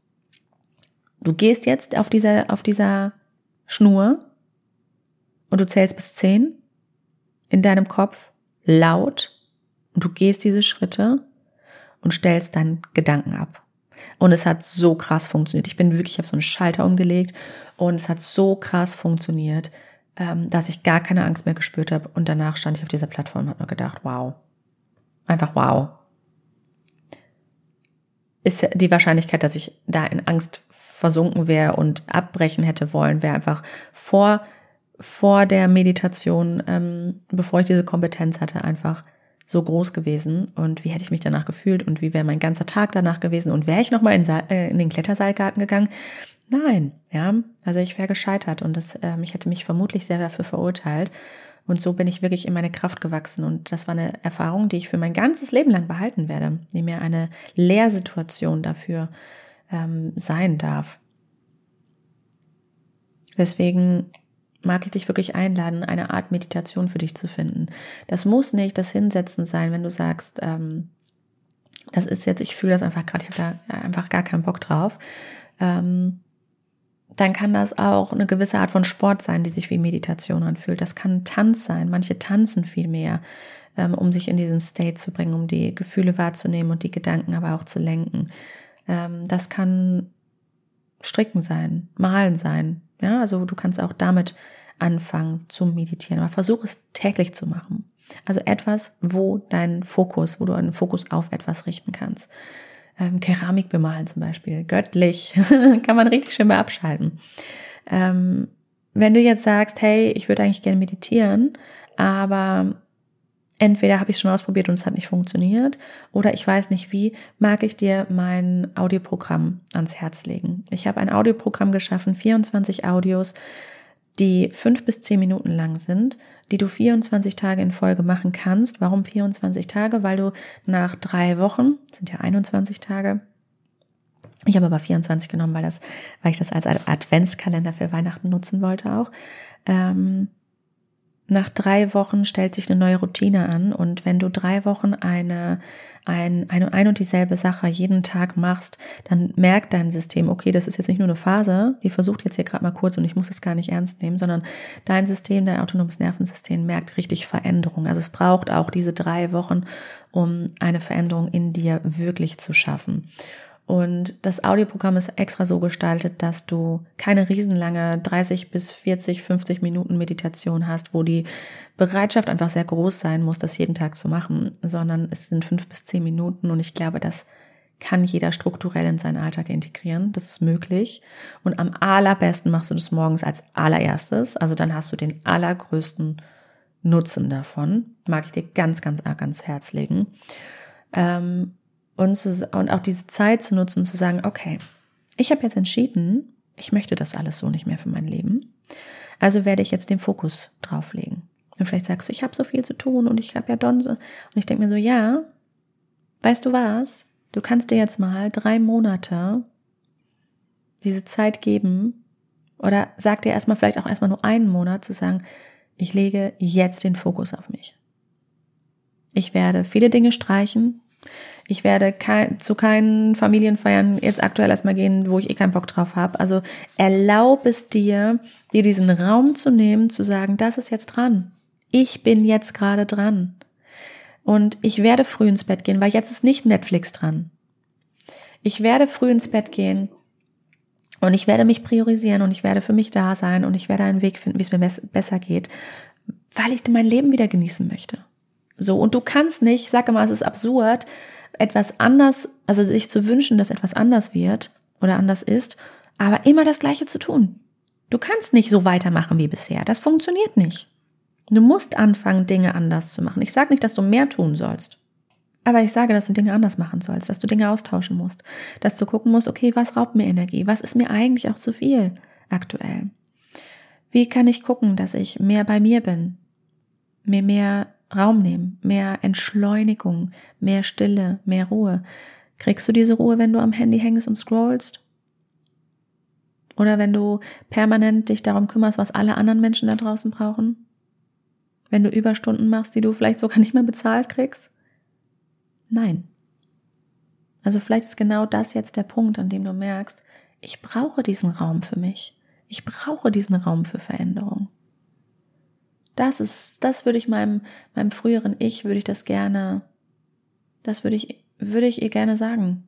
du gehst jetzt auf dieser Schnur und du zählst bis 10 in deinem Kopf laut und du gehst diese Schritte und stellst deinen Gedanken ab. Und es hat so krass funktioniert. Ich habe so einen Schalter umgelegt und es hat so krass funktioniert, dass ich gar keine Angst mehr gespürt habe. Und danach stand ich auf dieser Plattform und habe nur gedacht, wow. Einfach wow. Ist die Wahrscheinlichkeit, dass ich da in Angst versunken wäre und abbrechen hätte wollen, wäre einfach vor der Meditation, bevor ich diese Kompetenz hatte, einfach so groß gewesen. Und wie hätte ich mich danach gefühlt und wie wäre mein ganzer Tag danach gewesen und wäre ich nochmal in den Kletterseilgarten gegangen? Nein, ja, also ich wäre gescheitert und ich hätte mich vermutlich sehr dafür verurteilt. Und so bin ich wirklich in meine Kraft gewachsen. Und das war eine Erfahrung, die ich für mein ganzes Leben lang behalten werde, die mir eine Lehrsituation dafür sein darf. Deswegen mag ich dich wirklich einladen, eine Art Meditation für dich zu finden. Das muss nicht das Hinsetzen sein, wenn du sagst, das ist jetzt, ich fühle das einfach gerade, ich habe da einfach gar keinen Bock drauf. dann kann das auch eine gewisse Art von Sport sein, die sich wie Meditation anfühlt. Das kann Tanz sein. Manche tanzen viel mehr, um sich in diesen State zu bringen, um die Gefühle wahrzunehmen und die Gedanken aber auch zu lenken. Das kann Stricken sein, Malen sein. Ja, also du kannst auch damit anfangen zu meditieren, aber versuch es täglich zu machen. Also etwas, wo du einen Fokus auf etwas richten kannst. Keramik bemalen zum Beispiel, göttlich, kann man richtig schön mal abschalten. Wenn du jetzt sagst, hey, ich würde eigentlich gerne meditieren, aber entweder habe ich es schon ausprobiert und es hat nicht funktioniert oder ich weiß nicht wie, mag ich dir mein Audioprogramm ans Herz legen. Ich habe ein Audioprogramm geschaffen, 24 Audios, die 5 bis 10 Minuten lang sind, die du 24 Tage in Folge machen kannst. Warum 24 Tage? Weil du nach 3 Wochen, sind ja 21 Tage, ich habe aber 24 genommen, weil ich das als Adventskalender für Weihnachten nutzen wollte auch. Nach 3 Wochen stellt sich eine neue Routine an und wenn du 3 Wochen eine und dieselbe Sache jeden Tag machst, dann merkt dein System, okay, das ist jetzt nicht nur eine Phase, die versucht jetzt hier gerade mal kurz und ich muss es gar nicht ernst nehmen, sondern dein System, dein autonomes Nervensystem merkt richtig Veränderung. Also es braucht auch diese 3 Wochen, um eine Veränderung in dir wirklich zu schaffen. Und das Audioprogramm ist extra so gestaltet, dass du keine riesenlange 30 bis 40, 50 Minuten Meditation hast, wo die Bereitschaft einfach sehr groß sein muss, das jeden Tag zu machen, sondern es sind 5 bis 10 Minuten und ich glaube, das kann jeder strukturell in seinen Alltag integrieren. Das ist möglich. Und am allerbesten machst du das morgens als allererstes. Also dann hast du den allergrößten Nutzen davon. Mag ich dir ganz, ganz arg ans Herz legen. Und auch diese Zeit zu nutzen, zu sagen, okay, ich habe jetzt entschieden, ich möchte das alles so nicht mehr für mein Leben. Also werde ich jetzt den Fokus drauflegen. Und vielleicht sagst du, ich habe so viel zu tun und ich habe ja Donse. Und ich denke mir so, ja, weißt du was? Du kannst dir jetzt mal 3 Monate diese Zeit geben oder sag dir vielleicht auch erstmal nur 1 Monat zu sagen, ich lege jetzt den Fokus auf mich. Ich werde viele Dinge streichen. Ich werde zu keinen Familienfeiern jetzt aktuell erstmal gehen, wo ich keinen Bock drauf habe. Also erlaub es dir diesen Raum zu nehmen, zu sagen, das ist jetzt dran. Ich bin jetzt gerade dran. Und ich werde früh ins Bett gehen, weil jetzt ist nicht Netflix dran. Ich werde früh ins Bett gehen und ich werde mich priorisieren und ich werde für mich da sein und ich werde einen Weg finden, wie es mir besser geht, weil ich mein Leben wieder genießen möchte. So, und du kannst nicht, ich sage mal, es ist absurd, etwas anders, also sich zu wünschen, dass etwas anders wird oder anders ist, aber immer das Gleiche zu tun. Du kannst nicht so weitermachen wie bisher. Das funktioniert nicht. Du musst anfangen, Dinge anders zu machen. Ich sage nicht, dass du mehr tun sollst, aber ich sage, dass du Dinge anders machen sollst, dass du Dinge austauschen musst, dass du gucken musst, okay, was raubt mir Energie? Was ist mir eigentlich auch zu viel aktuell? Wie kann ich gucken, dass ich mehr bei mir bin, mir mehr Raum nehmen, mehr Entschleunigung, mehr Stille, mehr Ruhe. Kriegst du diese Ruhe, wenn du am Handy hängst und scrollst? Oder wenn du permanent dich darum kümmerst, was alle anderen Menschen da draußen brauchen? Wenn du Überstunden machst, die du vielleicht sogar nicht mehr bezahlt kriegst? Nein. Also vielleicht ist genau das jetzt der Punkt, an dem du merkst, ich brauche diesen Raum für mich. Ich brauche diesen Raum für Veränderung. Das würde ich meinem früheren Ich, würde ich ihr gerne sagen.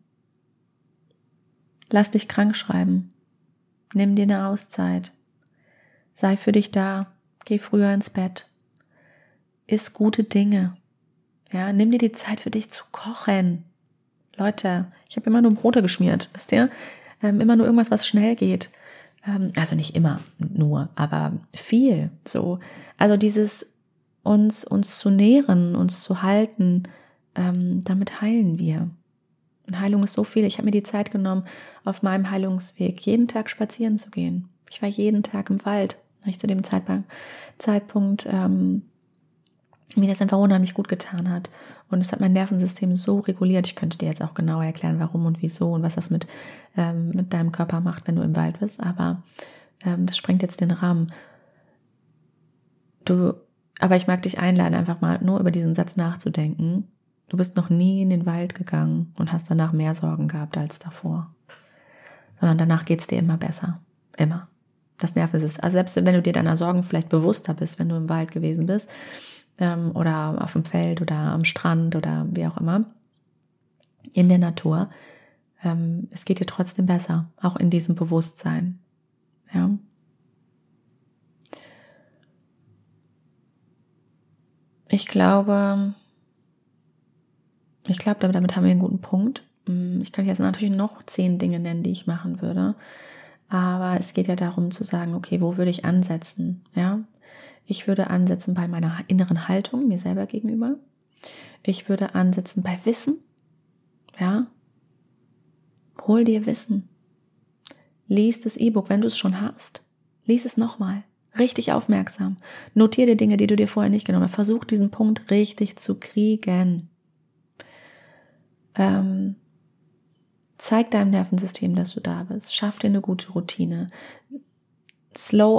Lass dich krank schreiben. Nimm dir eine Auszeit. Sei für dich da. Geh früher ins Bett. Iss gute Dinge. Ja, nimm dir die Zeit für dich zu kochen. Leute, ich habe immer nur Brote geschmiert, wisst ihr? Immer nur irgendwas, was schnell geht. Also nicht immer nur, aber viel so. Also dieses uns zu nähren, uns zu halten, damit heilen wir. Und Heilung ist so viel. Ich habe mir die Zeit genommen, auf meinem Heilungsweg jeden Tag spazieren zu gehen. Ich war jeden Tag im Wald, weil ich zu dem Zeitpunkt mir das einfach unheimlich gut getan hat. Und es hat mein Nervensystem so reguliert. Ich könnte dir jetzt auch genauer erklären, warum und wieso und was das mit deinem Körper macht, wenn du im Wald bist. Aber das sprengt jetzt den Rahmen. Aber ich mag dich einladen, einfach mal nur über diesen Satz nachzudenken. Du bist noch nie in den Wald gegangen und hast danach mehr Sorgen gehabt als davor. Sondern danach geht's dir immer besser. Immer. Das Nervensystem. Also selbst wenn du dir deiner Sorgen vielleicht bewusster bist, wenn du im Wald gewesen bist, oder auf dem Feld oder am Strand oder wie auch immer, in der Natur, es geht dir trotzdem besser, auch in diesem Bewusstsein. Ja. Ich glaube, damit haben wir einen guten Punkt. Ich kann jetzt natürlich noch 10 Dinge nennen, die ich machen würde. Aber es geht ja darum zu sagen, okay, wo würde ich ansetzen? Ja, ich würde ansetzen bei meiner inneren Haltung mir selber gegenüber. Ich würde ansetzen bei Wissen. Ja, hol dir Wissen. Lies das E-Book, wenn du es schon hast. Lies es nochmal. Richtig aufmerksam. Notiere dir Dinge, die du dir vorher nicht genommen hast. Versuch diesen Punkt richtig zu kriegen. Zeig deinem Nervensystem, dass du da bist. Schaff dir eine gute Routine. Slow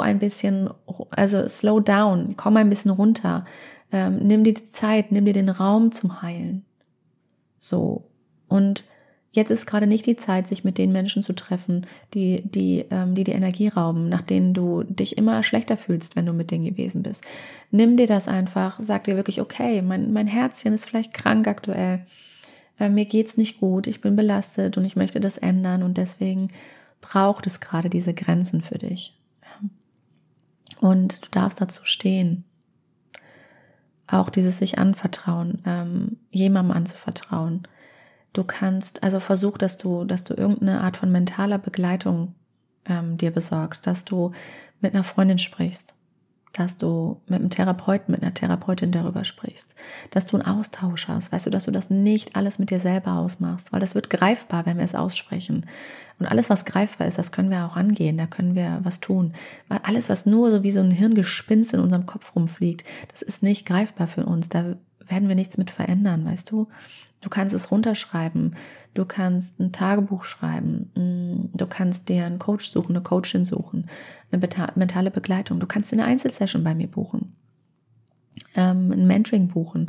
down. Komm ein bisschen runter. Nimm dir die Zeit, nimm dir den Raum zum Heilen. So. Und jetzt ist gerade nicht die Zeit, sich mit den Menschen zu treffen, die dir Energie rauben, nach denen du dich immer schlechter fühlst, wenn du mit denen gewesen bist. Nimm dir das einfach, sag dir wirklich, okay, mein Herzchen ist vielleicht krank aktuell, mir geht's nicht gut, ich bin belastet und ich möchte das ändern und deswegen braucht es gerade diese Grenzen für dich. Und du darfst dazu stehen. Auch dieses sich anvertrauen, jemandem anzuvertrauen. Du kannst, also versuch, dass du irgendeine Art von mentaler Begleitung dir besorgst, dass du mit einer Freundin sprichst, dass du mit einem Therapeuten, mit einer Therapeutin darüber sprichst, dass du einen Austausch hast, weißt du, dass du das nicht alles mit dir selber ausmachst, weil das wird greifbar, wenn wir es aussprechen. Und alles, was greifbar ist, das können wir auch angehen, da können wir was tun. Weil alles, was nur so wie so ein Hirngespinst in unserem Kopf rumfliegt, das ist nicht greifbar für uns, da werden wir nichts mit verändern, weißt du? Du kannst es runterschreiben, du kannst ein Tagebuch schreiben, du kannst dir einen Coach suchen, eine Coachin suchen, eine mentale Begleitung. Du kannst dir eine Einzelsession bei mir buchen, ein Mentoring buchen.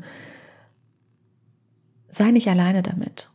Sei nicht alleine damit.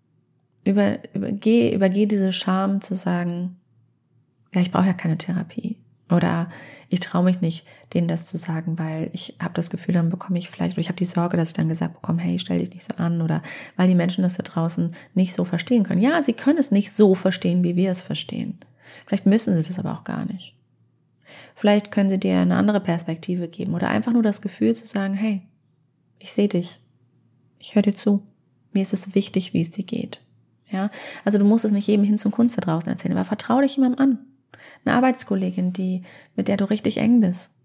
Übergeh diese Scham zu sagen, ja, ich brauche ja keine Therapie. Oder ich traue mich nicht, denen das zu sagen, weil ich habe das Gefühl, dann bekomme ich vielleicht, oder ich habe die Sorge, dass ich dann gesagt bekomme, hey, stell dich nicht so an, oder weil die Menschen das da draußen nicht so verstehen können. Ja, sie können es nicht so verstehen, wie wir es verstehen. Vielleicht müssen sie das aber auch gar nicht. Vielleicht können sie dir eine andere Perspektive geben oder einfach nur das Gefühl zu sagen, hey, ich sehe dich, ich höre dir zu, mir ist es wichtig, wie es dir geht. Ja, also du musst es nicht jedem hin zum Kunst da draußen erzählen, aber vertraue dich jemandem an. Eine Arbeitskollegin, mit der du richtig eng bist.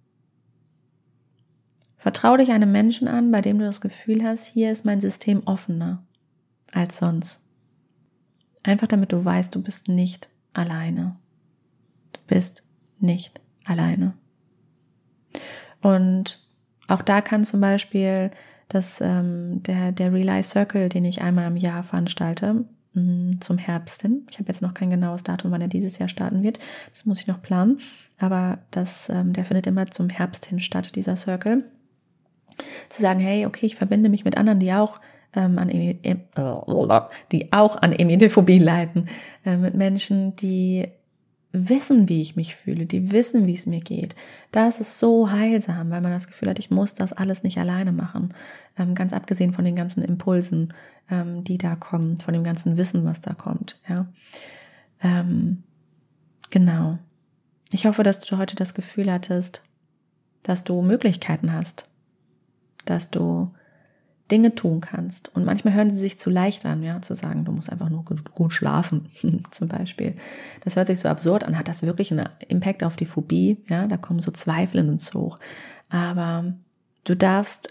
Vertraue dich einem Menschen an, bei dem du das Gefühl hast, hier ist mein System offener als sonst. Einfach damit du weißt, du bist nicht alleine. Du bist nicht alleine. Und auch da kann zum Beispiel der Relay Circle, den ich einmal im Jahr veranstalte, zum Herbst hin. Ich habe jetzt noch kein genaues Datum, wann er dieses Jahr starten wird. Das muss ich noch planen. Aber der findet immer zum Herbst hin statt, dieser Circle. Zu sagen, hey, okay, ich verbinde mich mit anderen, die auch an Emetophobie leiden. Mit Menschen, die wissen, wie ich mich fühle, die wissen, wie es mir geht. Da ist es so heilsam, weil man das Gefühl hat, ich muss das alles nicht alleine machen. Ganz abgesehen von den ganzen Impulsen, die da kommen, von dem ganzen Wissen, was da kommt. Ja, genau. Ich hoffe, dass du heute das Gefühl hattest, dass du Möglichkeiten hast, dass du Dinge tun kannst. Und manchmal hören sie sich zu leicht an, ja, zu sagen, du musst einfach nur gut schlafen, zum Beispiel. Das hört sich so absurd an. Hat das wirklich einen Impact auf die Phobie? Ja, da kommen so Zweifel in uns hoch. Aber du darfst,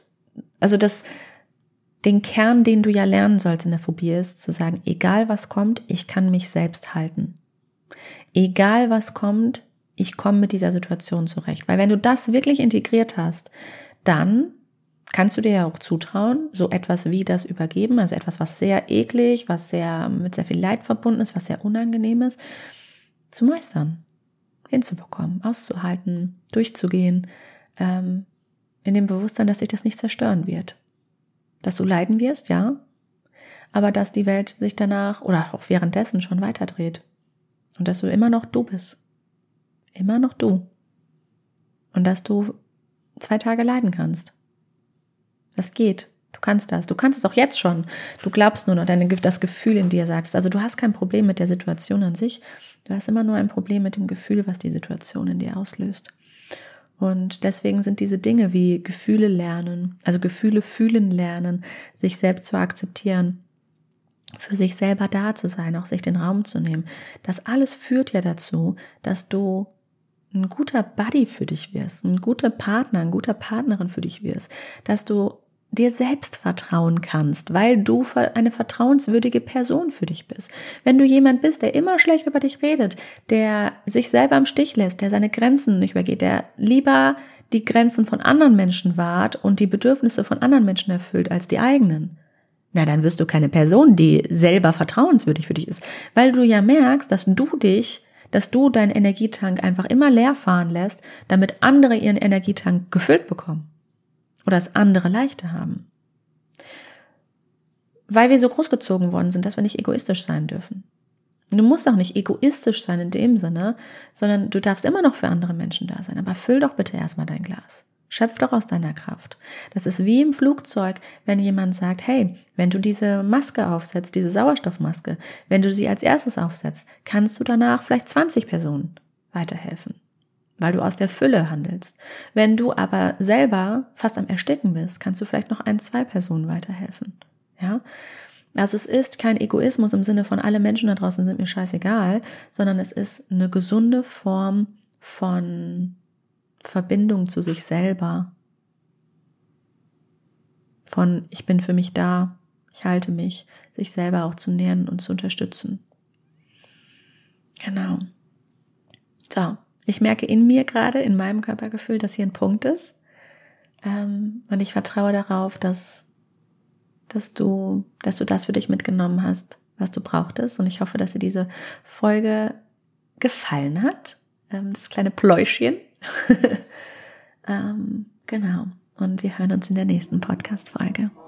den Kern, den du ja lernen sollst in der Phobie ist, zu sagen, egal was kommt, ich kann mich selbst halten. Egal was kommt, ich komme mit dieser Situation zurecht. Weil wenn du das wirklich integriert hast, dann kannst du dir ja auch zutrauen, so etwas wie das Übergeben, also etwas, was sehr eklig, was mit sehr viel Leid verbunden ist, was sehr unangenehm ist, zu meistern, hinzubekommen, auszuhalten, durchzugehen, in dem Bewusstsein, dass sich das nicht zerstören wird. Dass du leiden wirst, ja, aber dass die Welt sich danach oder auch währenddessen schon weiterdreht und dass du immer noch du bist. immer noch du. Und dass du 2 Tage leiden kannst. Das geht. Du kannst das. Du kannst es auch jetzt schon. Du glaubst nur noch, das Gefühl in dir sagt es. Also du hast kein Problem mit der Situation an sich. Du hast immer nur ein Problem mit dem Gefühl, was die Situation in dir auslöst. Und deswegen sind diese Dinge wie Gefühle lernen, also Gefühle fühlen lernen, sich selbst zu akzeptieren, für sich selber da zu sein, auch sich den Raum zu nehmen. Das alles führt ja dazu, dass du ein guter Buddy für dich wirst, ein guter Partner, eine gute Partnerin für dich wirst, dass du dir selbst vertrauen kannst, weil du eine vertrauenswürdige Person für dich bist. Wenn du jemand bist, der immer schlecht über dich redet, der sich selber im Stich lässt, der seine Grenzen nicht übergeht, der lieber die Grenzen von anderen Menschen wahrt und die Bedürfnisse von anderen Menschen erfüllt als die eigenen, na, dann wirst du keine Person, die selber vertrauenswürdig für dich ist, weil du ja merkst, dass du deinen Energietank einfach immer leer fahren lässt, damit andere ihren Energietank gefüllt bekommen. Oder es andere leichter haben. Weil wir so großgezogen worden sind, dass wir nicht egoistisch sein dürfen. Und du musst auch nicht egoistisch sein in dem Sinne, sondern du darfst immer noch für andere Menschen da sein. Aber füll doch bitte erstmal dein Glas. Schöpf doch aus deiner Kraft. Das ist wie im Flugzeug, wenn jemand sagt, hey, wenn du diese Maske aufsetzt, diese Sauerstoffmaske, wenn du sie als erstes aufsetzt, kannst du danach vielleicht 20 Personen weiterhelfen, weil du aus der Fülle handelst. Wenn du aber selber fast am Ersticken bist, kannst du vielleicht noch 1, 2 Personen weiterhelfen. Ja? Also es ist kein Egoismus im Sinne von alle Menschen da draußen sind mir scheißegal, sondern es ist eine gesunde Form von Verbindung zu sich selber. Von ich bin für mich da, ich halte mich, sich selber auch zu nähren und zu unterstützen. Genau. So. Ich merke in mir gerade, in meinem Körpergefühl, dass hier ein Punkt ist. Und ich vertraue darauf, dass du das für dich mitgenommen hast, was du brauchtest. Und ich hoffe, dass dir diese Folge gefallen hat. Das kleine Pläuschchen. Genau. Und wir hören uns in der nächsten Podcast-Folge.